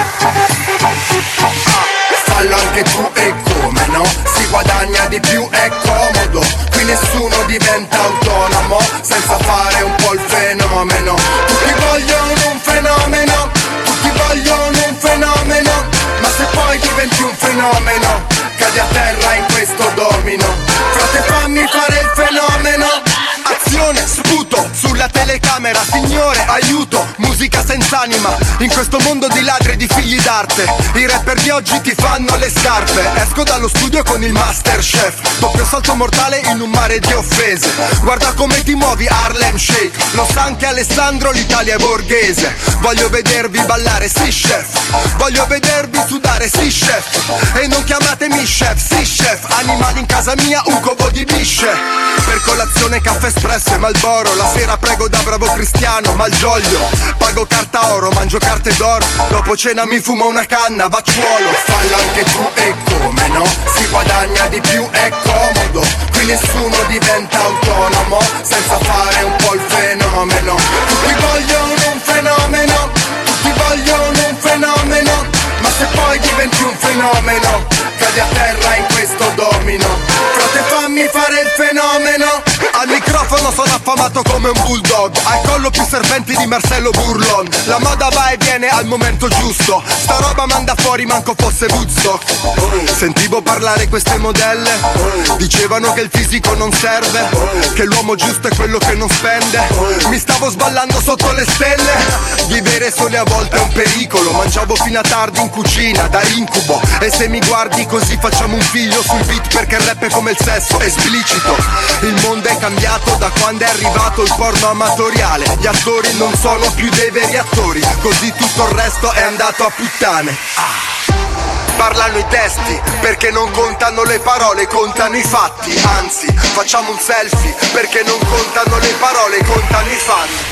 Fallo anche tu e come no? Si guadagna di più, è comodo. Qui nessuno diventa autonomo senza fare un po' il fenomeno. Tutti vogliono un fenomeno, tutti vogliono un fenomeno. Ma se poi diventi un fenomeno, cadi a terra in questo domino. Frate, fammi fare il fenomeno. Azione, sputo sulla telecamera, signore, aiuto, musica senza anima. In questo mondo di ladri e di figli d'arte, i rapper di oggi ti fanno le scarpe. Esco dallo studio con il Masterchef, doppio salto mortale in un mare di offese. Guarda come ti muovi, Harlem Shake. Lo sa anche Alessandro, l'Italia è borghese. Voglio vedervi ballare, sì chef. Voglio vedervi sudare, sì chef. E non chiamatemi chef, sì chef. Animali in casa mia, un covo di bisce. Per colazione caffè espresso e Malboro. La sera prego da bravo cristiano, Malgioglio. Pago carta oro, mangio carte d'oro. Dopo cena mi fumo una canna, vacciuolo. Fallo anche tu e come no? Si guadagna di più, è comodo. Qui nessuno diventa autonomo senza fare un po' il fenomeno. Tutti vogliono un fenomeno, tutti vogliono un fenomeno. Ma se poi diventi un fenomeno, cadi a terra in questo domino. Frate, fammi fare il fenomeno. Al microfono sono affamato come un bulldog, al collo più serpenti di Marcello Burlon. La moda va e viene al momento giusto, sta roba manda fuori manco fosse Woodstock. Sentivo parlare queste modelle, dicevano che il fisico non serve, che l'uomo giusto è quello che non spende. Mi stavo sballando sotto le stelle, vivere soli a volte è un pericolo. Mangiavo fino a tardi in cucina, da incubo. E se mi guardi così facciamo un figlio sul beat, perché il rap è come il sesso, è esplicito. Il mondo è cambiato da quando è arrivato il porno amatoriale. Gli attori non sono più dei veri attori, così tutto il resto è andato a puttane. Ah. Parlano i testi, perché non contano le parole, contano i fatti. Anzi, facciamo un selfie, perché non contano le parole, contano i fatti.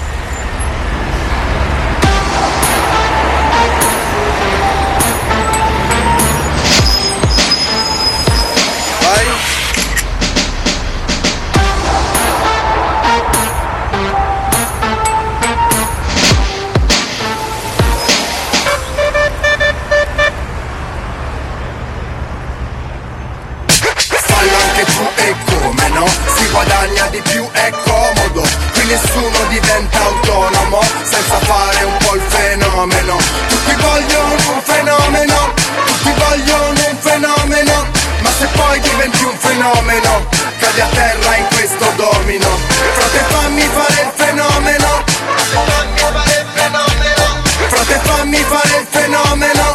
Si guadagna di più, è comodo. Qui nessuno diventa autonomo senza fare un po' il fenomeno. Tutti vogliono un fenomeno, tutti vogliono un fenomeno. Ma se poi diventi un fenomeno, cadi a terra in questo domino. Frate, fammi fare il fenomeno. Frate, fammi fare il fenomeno. Frate, fammi fare il fenomeno.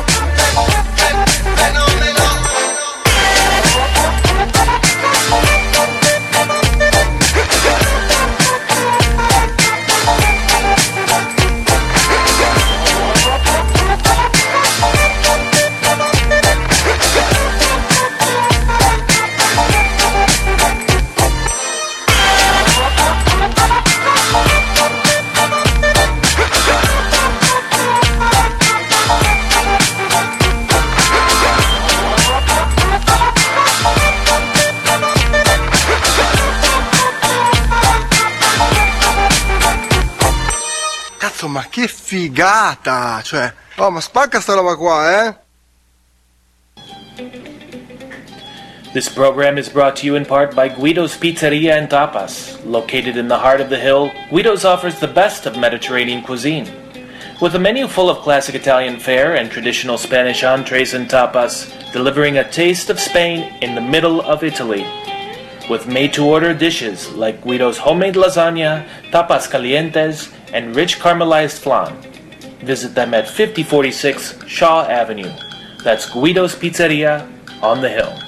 ma che figata! Cioè, oh, ma spacca sta roba qua, eh? This program is brought to you in part by Guido's Pizzeria and Tapas. Located in the heart of the hill, Guido's offers the best of Mediterranean cuisine. With a menu full of classic Italian fare and traditional Spanish entrees and tapas, delivering a taste of Spain in the middle of Italy. With made-to-order dishes like Guido's homemade lasagna, tapas calientes, and rich caramelized flan. Visit them at fifty forty-six Shaw Avenue. That's Guido's Pizzeria on the hill.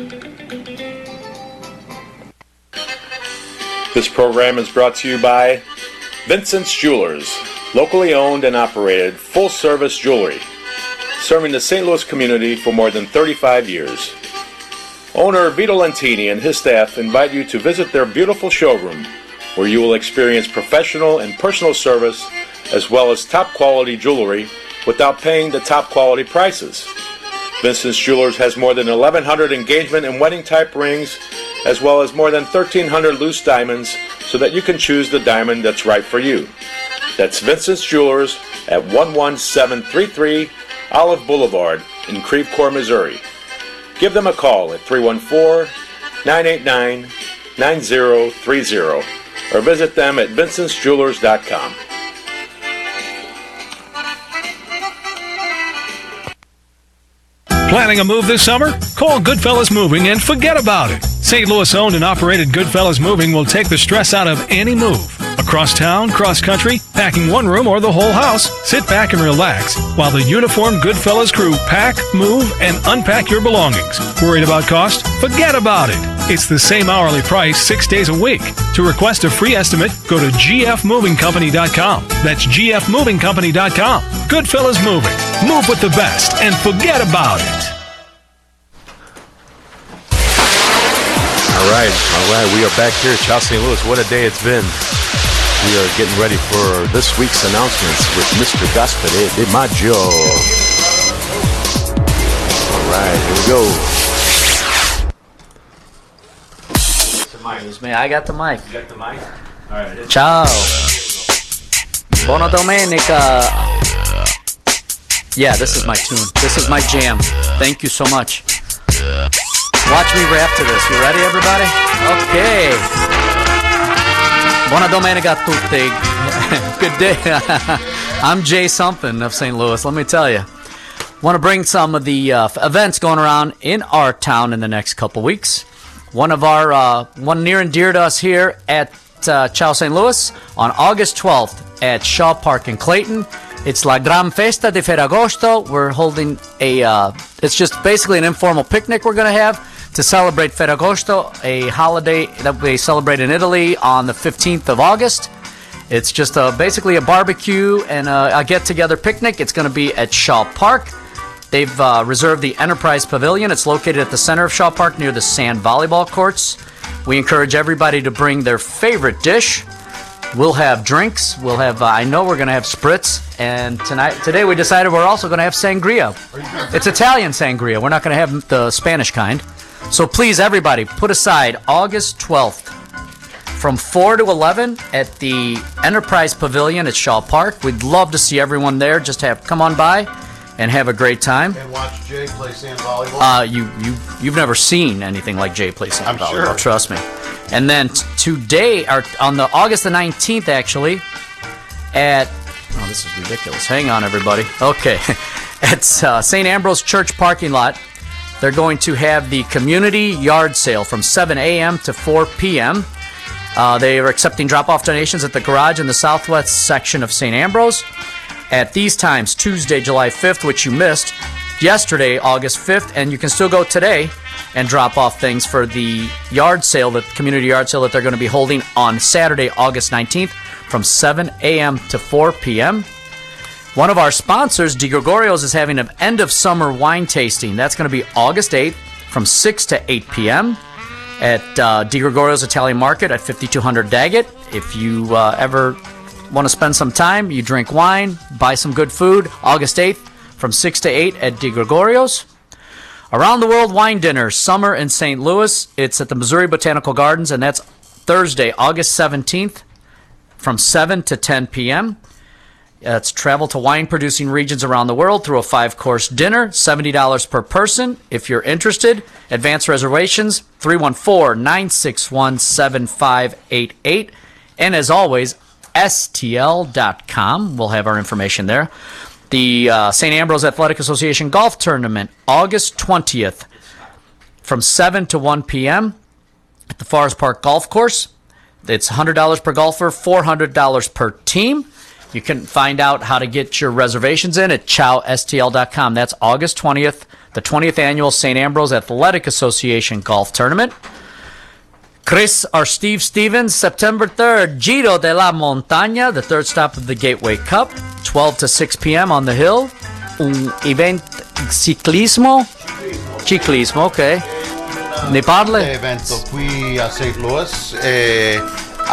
This program is brought to you by Vincent's Jewelers, locally owned and operated full-service jewelry, serving the Saint Louis community for more than thirty-five years. Owner Vito Lentini and his staff invite you to visit their beautiful showroom, where you will experience professional and personal service as well as top-quality jewelry without paying the top-quality prices. Vincent's Jewelers has more than eleven hundred engagement and wedding-type rings, as well as more than thirteen hundred loose diamonds, so that you can choose the diamond that's right for you. That's Vincent's Jewelers at one one seven three three Olive Boulevard in Creve Coeur, Missouri. Give them a call at three one four, nine eight nine, nine zero three zero or visit them at vincents jewelers dot com. Planning a move this summer? Call Goodfellas Moving and forget about it. Saint Louis owned and operated Goodfellas Moving will take the stress out of any move. Across town, cross country, packing one room or the whole house, sit back and relax while the uniformed Goodfellas crew pack, move, and unpack your belongings. Worried about cost? Forget about it. It's the same hourly price six days a week. To request a free estimate, go to g f moving company dot com. That's g f moving company dot com. Goodfellas Moving. Move with the best and forget about it. All right, all right. We are back here at Charles Saint Louis. What a day it's been. We are getting ready for this week's announcements with Mister Gaspare Di Maggio. All right, here we go. Excuse me, I got the mic. You got the mic? All right. Ciao. Buona domenica. Yeah, this is my tune. This is my jam. Thank you so much. Watch me rap to this. You ready, everybody? Okay. Buona domenica a tutti. Good day. I'm Jay Something of Saint Louis, let me tell you. Want to bring some of the uh, events going around in our town in the next couple weeks. One of our, uh, one near and dear to us here at uh, Ciao Saint Louis on August twelfth at Shaw Park in Clayton. It's La Gran Festa de Ferragosto. We're holding a, uh, it's just basically an informal picnic we're going to have to celebrate Ferragosto, a holiday that they celebrate in Italy on the fifteenth of August. It's just a, basically a barbecue and a, a get-together picnic. It's going to be at Shaw Park. They've uh, reserved the Enterprise Pavilion. It's located at the center of Shaw Park near the sand volleyball courts. We encourage everybody to bring their favorite dish. We'll have drinks. We'll have, uh, I know we're going to have spritz. And tonight, today we decided we're also going to have sangria. It's Italian sangria. We're not going to have the Spanish kind. So please, everybody, put aside August twelfth from four to eleven at the Enterprise Pavilion at Shaw Park. We'd love to see everyone there. Just have come on by and have a great time. And watch Jay play sand volleyball. Uh, you, you, you've never seen anything like Jay play sand I'm volleyball, sure. trust me. And then t- today, or on the August the nineteenth, actually, at, oh, this is ridiculous. Hang on, everybody. Okay. At uh, Saint Ambrose Church parking lot, they're going to have the community yard sale from seven a.m. to four p.m. Uh, they are accepting drop-off donations at the garage in the southwest section of Saint Ambrose. At these times, Tuesday, July fifth, which you missed, yesterday, August fifth, and you can still go today and drop off things for the yard sale, the community yard sale that they're going to be holding on Saturday, August nineteenth, from seven a.m. to four p.m. One of our sponsors, Di Gregorio's, is having an end-of-summer wine tasting. That's going to be August eighth from six to eight p.m. at uh, Di Gregorio's Italian Market at fifty-two hundred Daggett. If you uh, ever want to spend some time, you drink wine, buy some good food, August eighth from six to eight at Di Gregorio's. Around the World Wine Dinner, summer in Saint Louis. It's at the Missouri Botanical Gardens, and that's Thursday, August seventeenth from seven to ten p.m. It's travel to wine-producing regions around the world through a five-course dinner, seventy dollars per person. If you're interested, advance reservations, three one four, nine six one, seven five eight eight. And as always, S T L dot com. We'll have our information there. The uh, Saint Ambrose Athletic Association Golf Tournament, August twentieth, from seven to one p.m. at the Forest Park Golf Course. It's one hundred dollars per golfer, four hundred dollars per team. You can find out how to get your reservations in at chow S T L dot com. That's August twentieth, the twentieth Annual Saint Ambrose Athletic Association Golf Tournament. Chris or Steve Stevens, September third, Giro della Montagna, the third stop of the Gateway Cup, twelve to six p.m. on the hill. Un event ciclismo? Ciclismo, ok. Ne parle? Evento qui a Saint Louis. E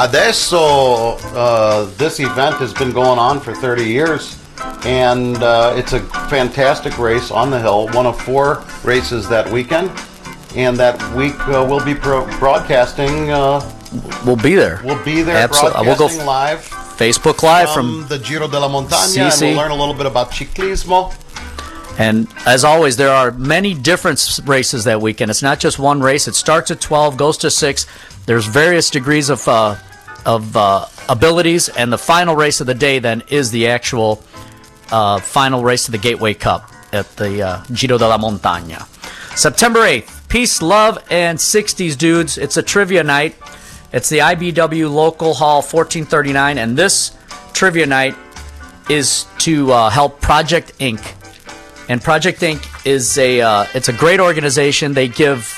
adesso, uh, this event has been going on for thirty years, and uh, it's a fantastic race on the hill, one of four races that weekend. And that week uh, we'll be pro- broadcasting. Uh, we'll be there. We'll be there Absolutely. broadcasting We'll go f- live. Facebook Live from, from the Giro della Montagna, C C. and we'll learn a little bit about ciclismo. And as always, there are many different races that weekend. It's not just one race. It starts at twelve, goes to six. There's various degrees of uh, of uh, abilities, and the final race of the day then is the actual uh, final race of the Gateway Cup at the uh, Giro della Montagna. September eighth. Peace, love, and sixties dudes. It's a trivia night. It's the I B W Local Hall fourteen thirty-nine, and this trivia night is to uh, help Project Incorporated. And Project Incorporated is a uh, it's a great organization. They give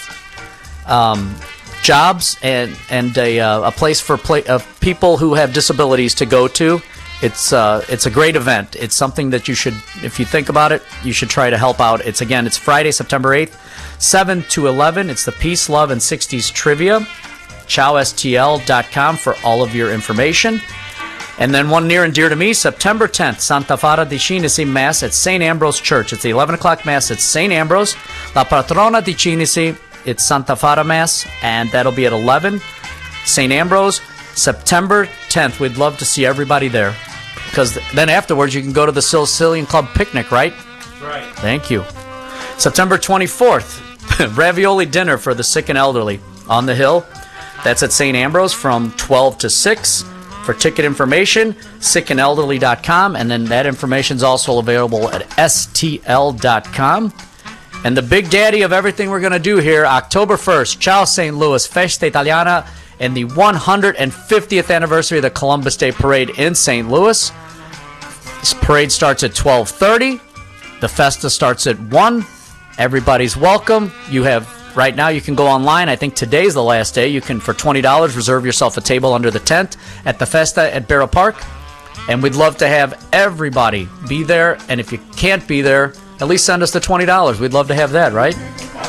um, jobs and and a, uh, a place for play, uh, people who have disabilities to go to. It's uh, it's a great event. It's something that you should, if you think about it, you should try to help out. It's again, it's Friday, September eighth. seven to eleven, it's the Peace, Love, and sixties Trivia. chow S T L dot com for all of your information. And then one near and dear to me, September tenth, Santa Fara di Cinisi Mass at Saint Ambrose Church. It's the eleven o'clock Mass at Saint Ambrose. La Patrona di Cinisi, it's Santa Fara Mass, and that'll be at eleven. Saint Ambrose, September tenth. We'd love to see everybody there. Because then afterwards, you can go to the Sicilian Club picnic, right? Right. Thank you. September twenty-fourth, ravioli dinner for the sick and elderly on the hill. That's at Saint Ambrose from twelve to six. For ticket information, sick and elderly dot com, and then that information is also available at S T L dot com. And the big daddy of everything we're going to do here, October first, Ciao Saint Louis, Festa Italiana, and the one hundred fiftieth anniversary of the Columbus Day Parade in Saint Louis. This parade starts at twelve thirty. The Festa starts at one. Everybody's welcome. You have, right now, you can go online. I think today's the last day. You can, for twenty dollars, reserve yourself a table under the tent at the Festa at Barrow Park. And we'd love to have everybody be there. And if you can't be there, at least send us the twenty dollars. We'd love to have that, right?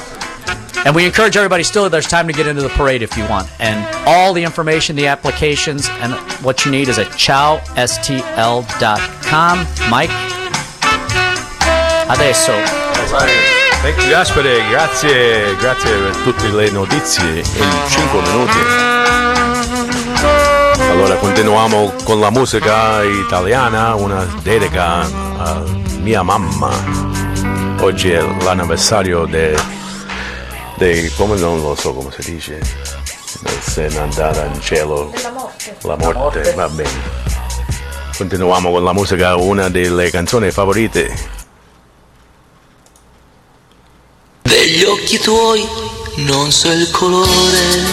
And we encourage everybody still, there's time to get into the parade if you want. And all the information, the applications, and what you need is at chow S T L dot com. Mike? Adesso. Thank you, Gaspare, grazie, grazie per tutte le notizie in cinque minuti. Allora continuiamo con la musica italiana, una dedica a mia mamma. Oggi è l'anniversario de, de come non lo so come si dice, se n'è andata in cielo. Della morte. La morte, va bene. Continuiamo con la musica, una delle canzoni favorite. Degli occhi tuoi non so il colore,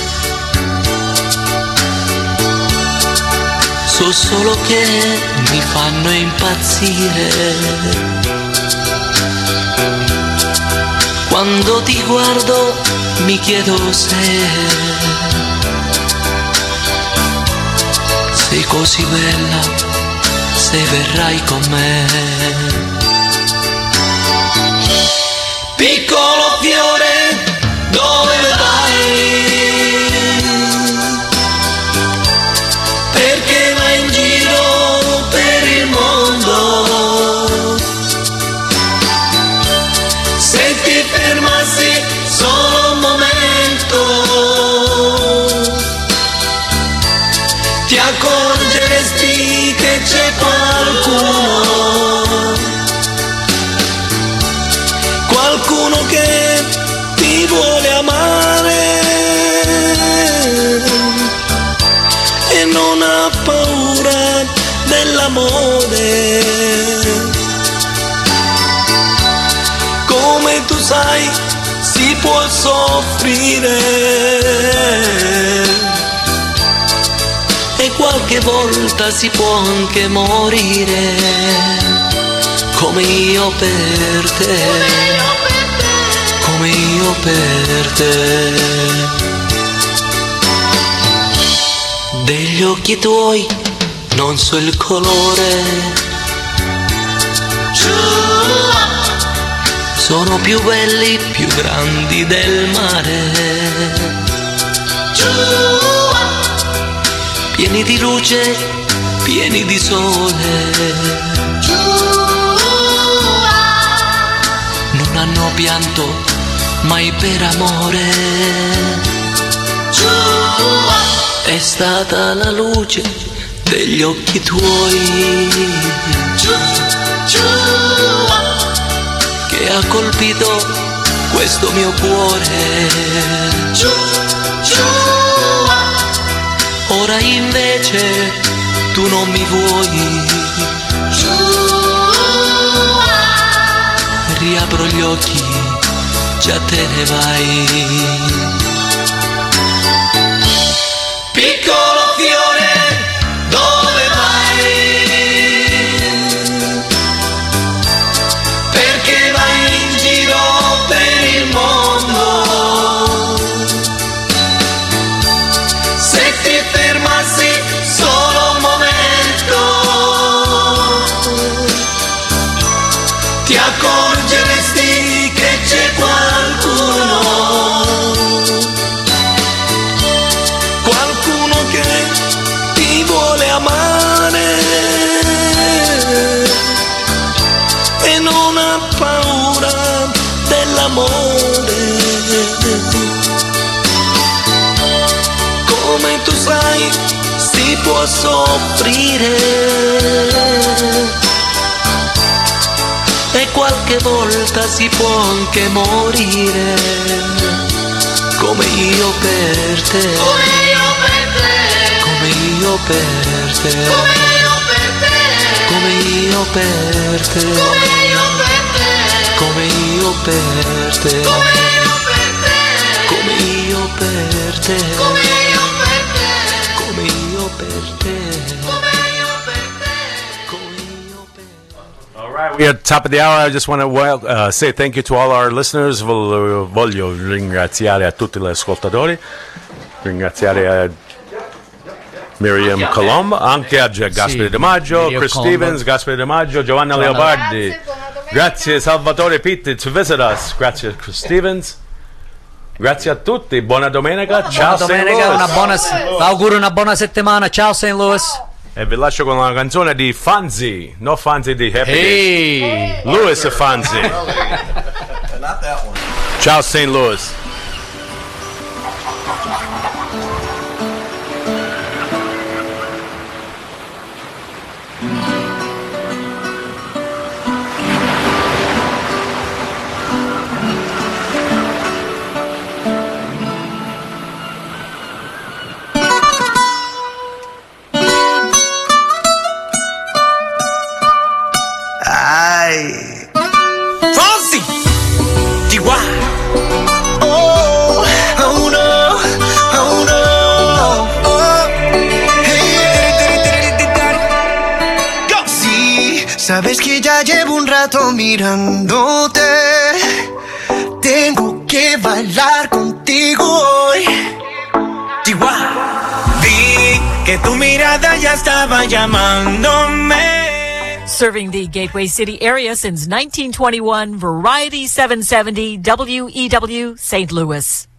so solo che mi fanno impazzire. Quando ti guardo mi chiedo se sei così bella, se verrai con me. Piccolo fiore, dove vai? Perché vai in giro per il mondo? Se ti fermassi solo un momento, ti accorgeresti che c'è qualcuno qualcuno che ti vuole amare e non ha paura dell'amore. Come tu sai, si può soffrire e qualche volta si può anche morire, come io per te, come io per te. Degli occhi tuoi non so il colore, sono più belli, più grandi del mare, pieni di luce, pieni di sole, non hanno pianto mai per amore, è stata la luce degli occhi tuoi che ha colpito questo mio cuore. Ora invece tu non mi vuoi, riapro gli occhi, già te ne vai. Piccolo fiore, dove vai? Perché vai in giro per il mondo? Se ti fermassi solo un momento, ti accorgeresti che c'è qualcuno, qualcuno che ti vuole amare e non ha paura dell'amore. Come tu sai, si può soffrire e qualche volta si può anche morire, come io per te, come io per te, come io per te, come io per te, come io per te, come io per te, come io per te, come io per te, come io per te, come io per te. All right, we're at the top of the hour. I just want to well, uh, say thank you to all our listeners. Vol- voglio ringraziare a tutti gli ascoltatori, ringraziare a Miriam Colombo, anche a Gasperi De Maggio, Miriam Chris Colombo. Stevens, Gasperi De Maggio, Giovanna Giovanna. Leopardi. Grazie Salvatore Pitti to visit us. Grazie Chris Stevens. Grazie a tutti. Buona domenica. Buona Ciao Saint domenica, Louis. una buona, auguro una buona settimana. Ciao Saint Louis. E vi lascio con una canzone di Fonzie, no Fonzie di Happy Hey. Days. Louis e Fonzie. Not that one. Ciao Saint Louis. Ai Fonzie, ti guardo. Oh, oh no, oh no, oh. Hey, go. Sí, sabes que ya llevo un rato mirándote. Tengo que bailar contigo hoy. Ti guardo. Vi que tu mirada ya estaba llamándome. Serving the Gateway City area since nineteen twenty-one, Variety seven seventy W E W Saint Louis.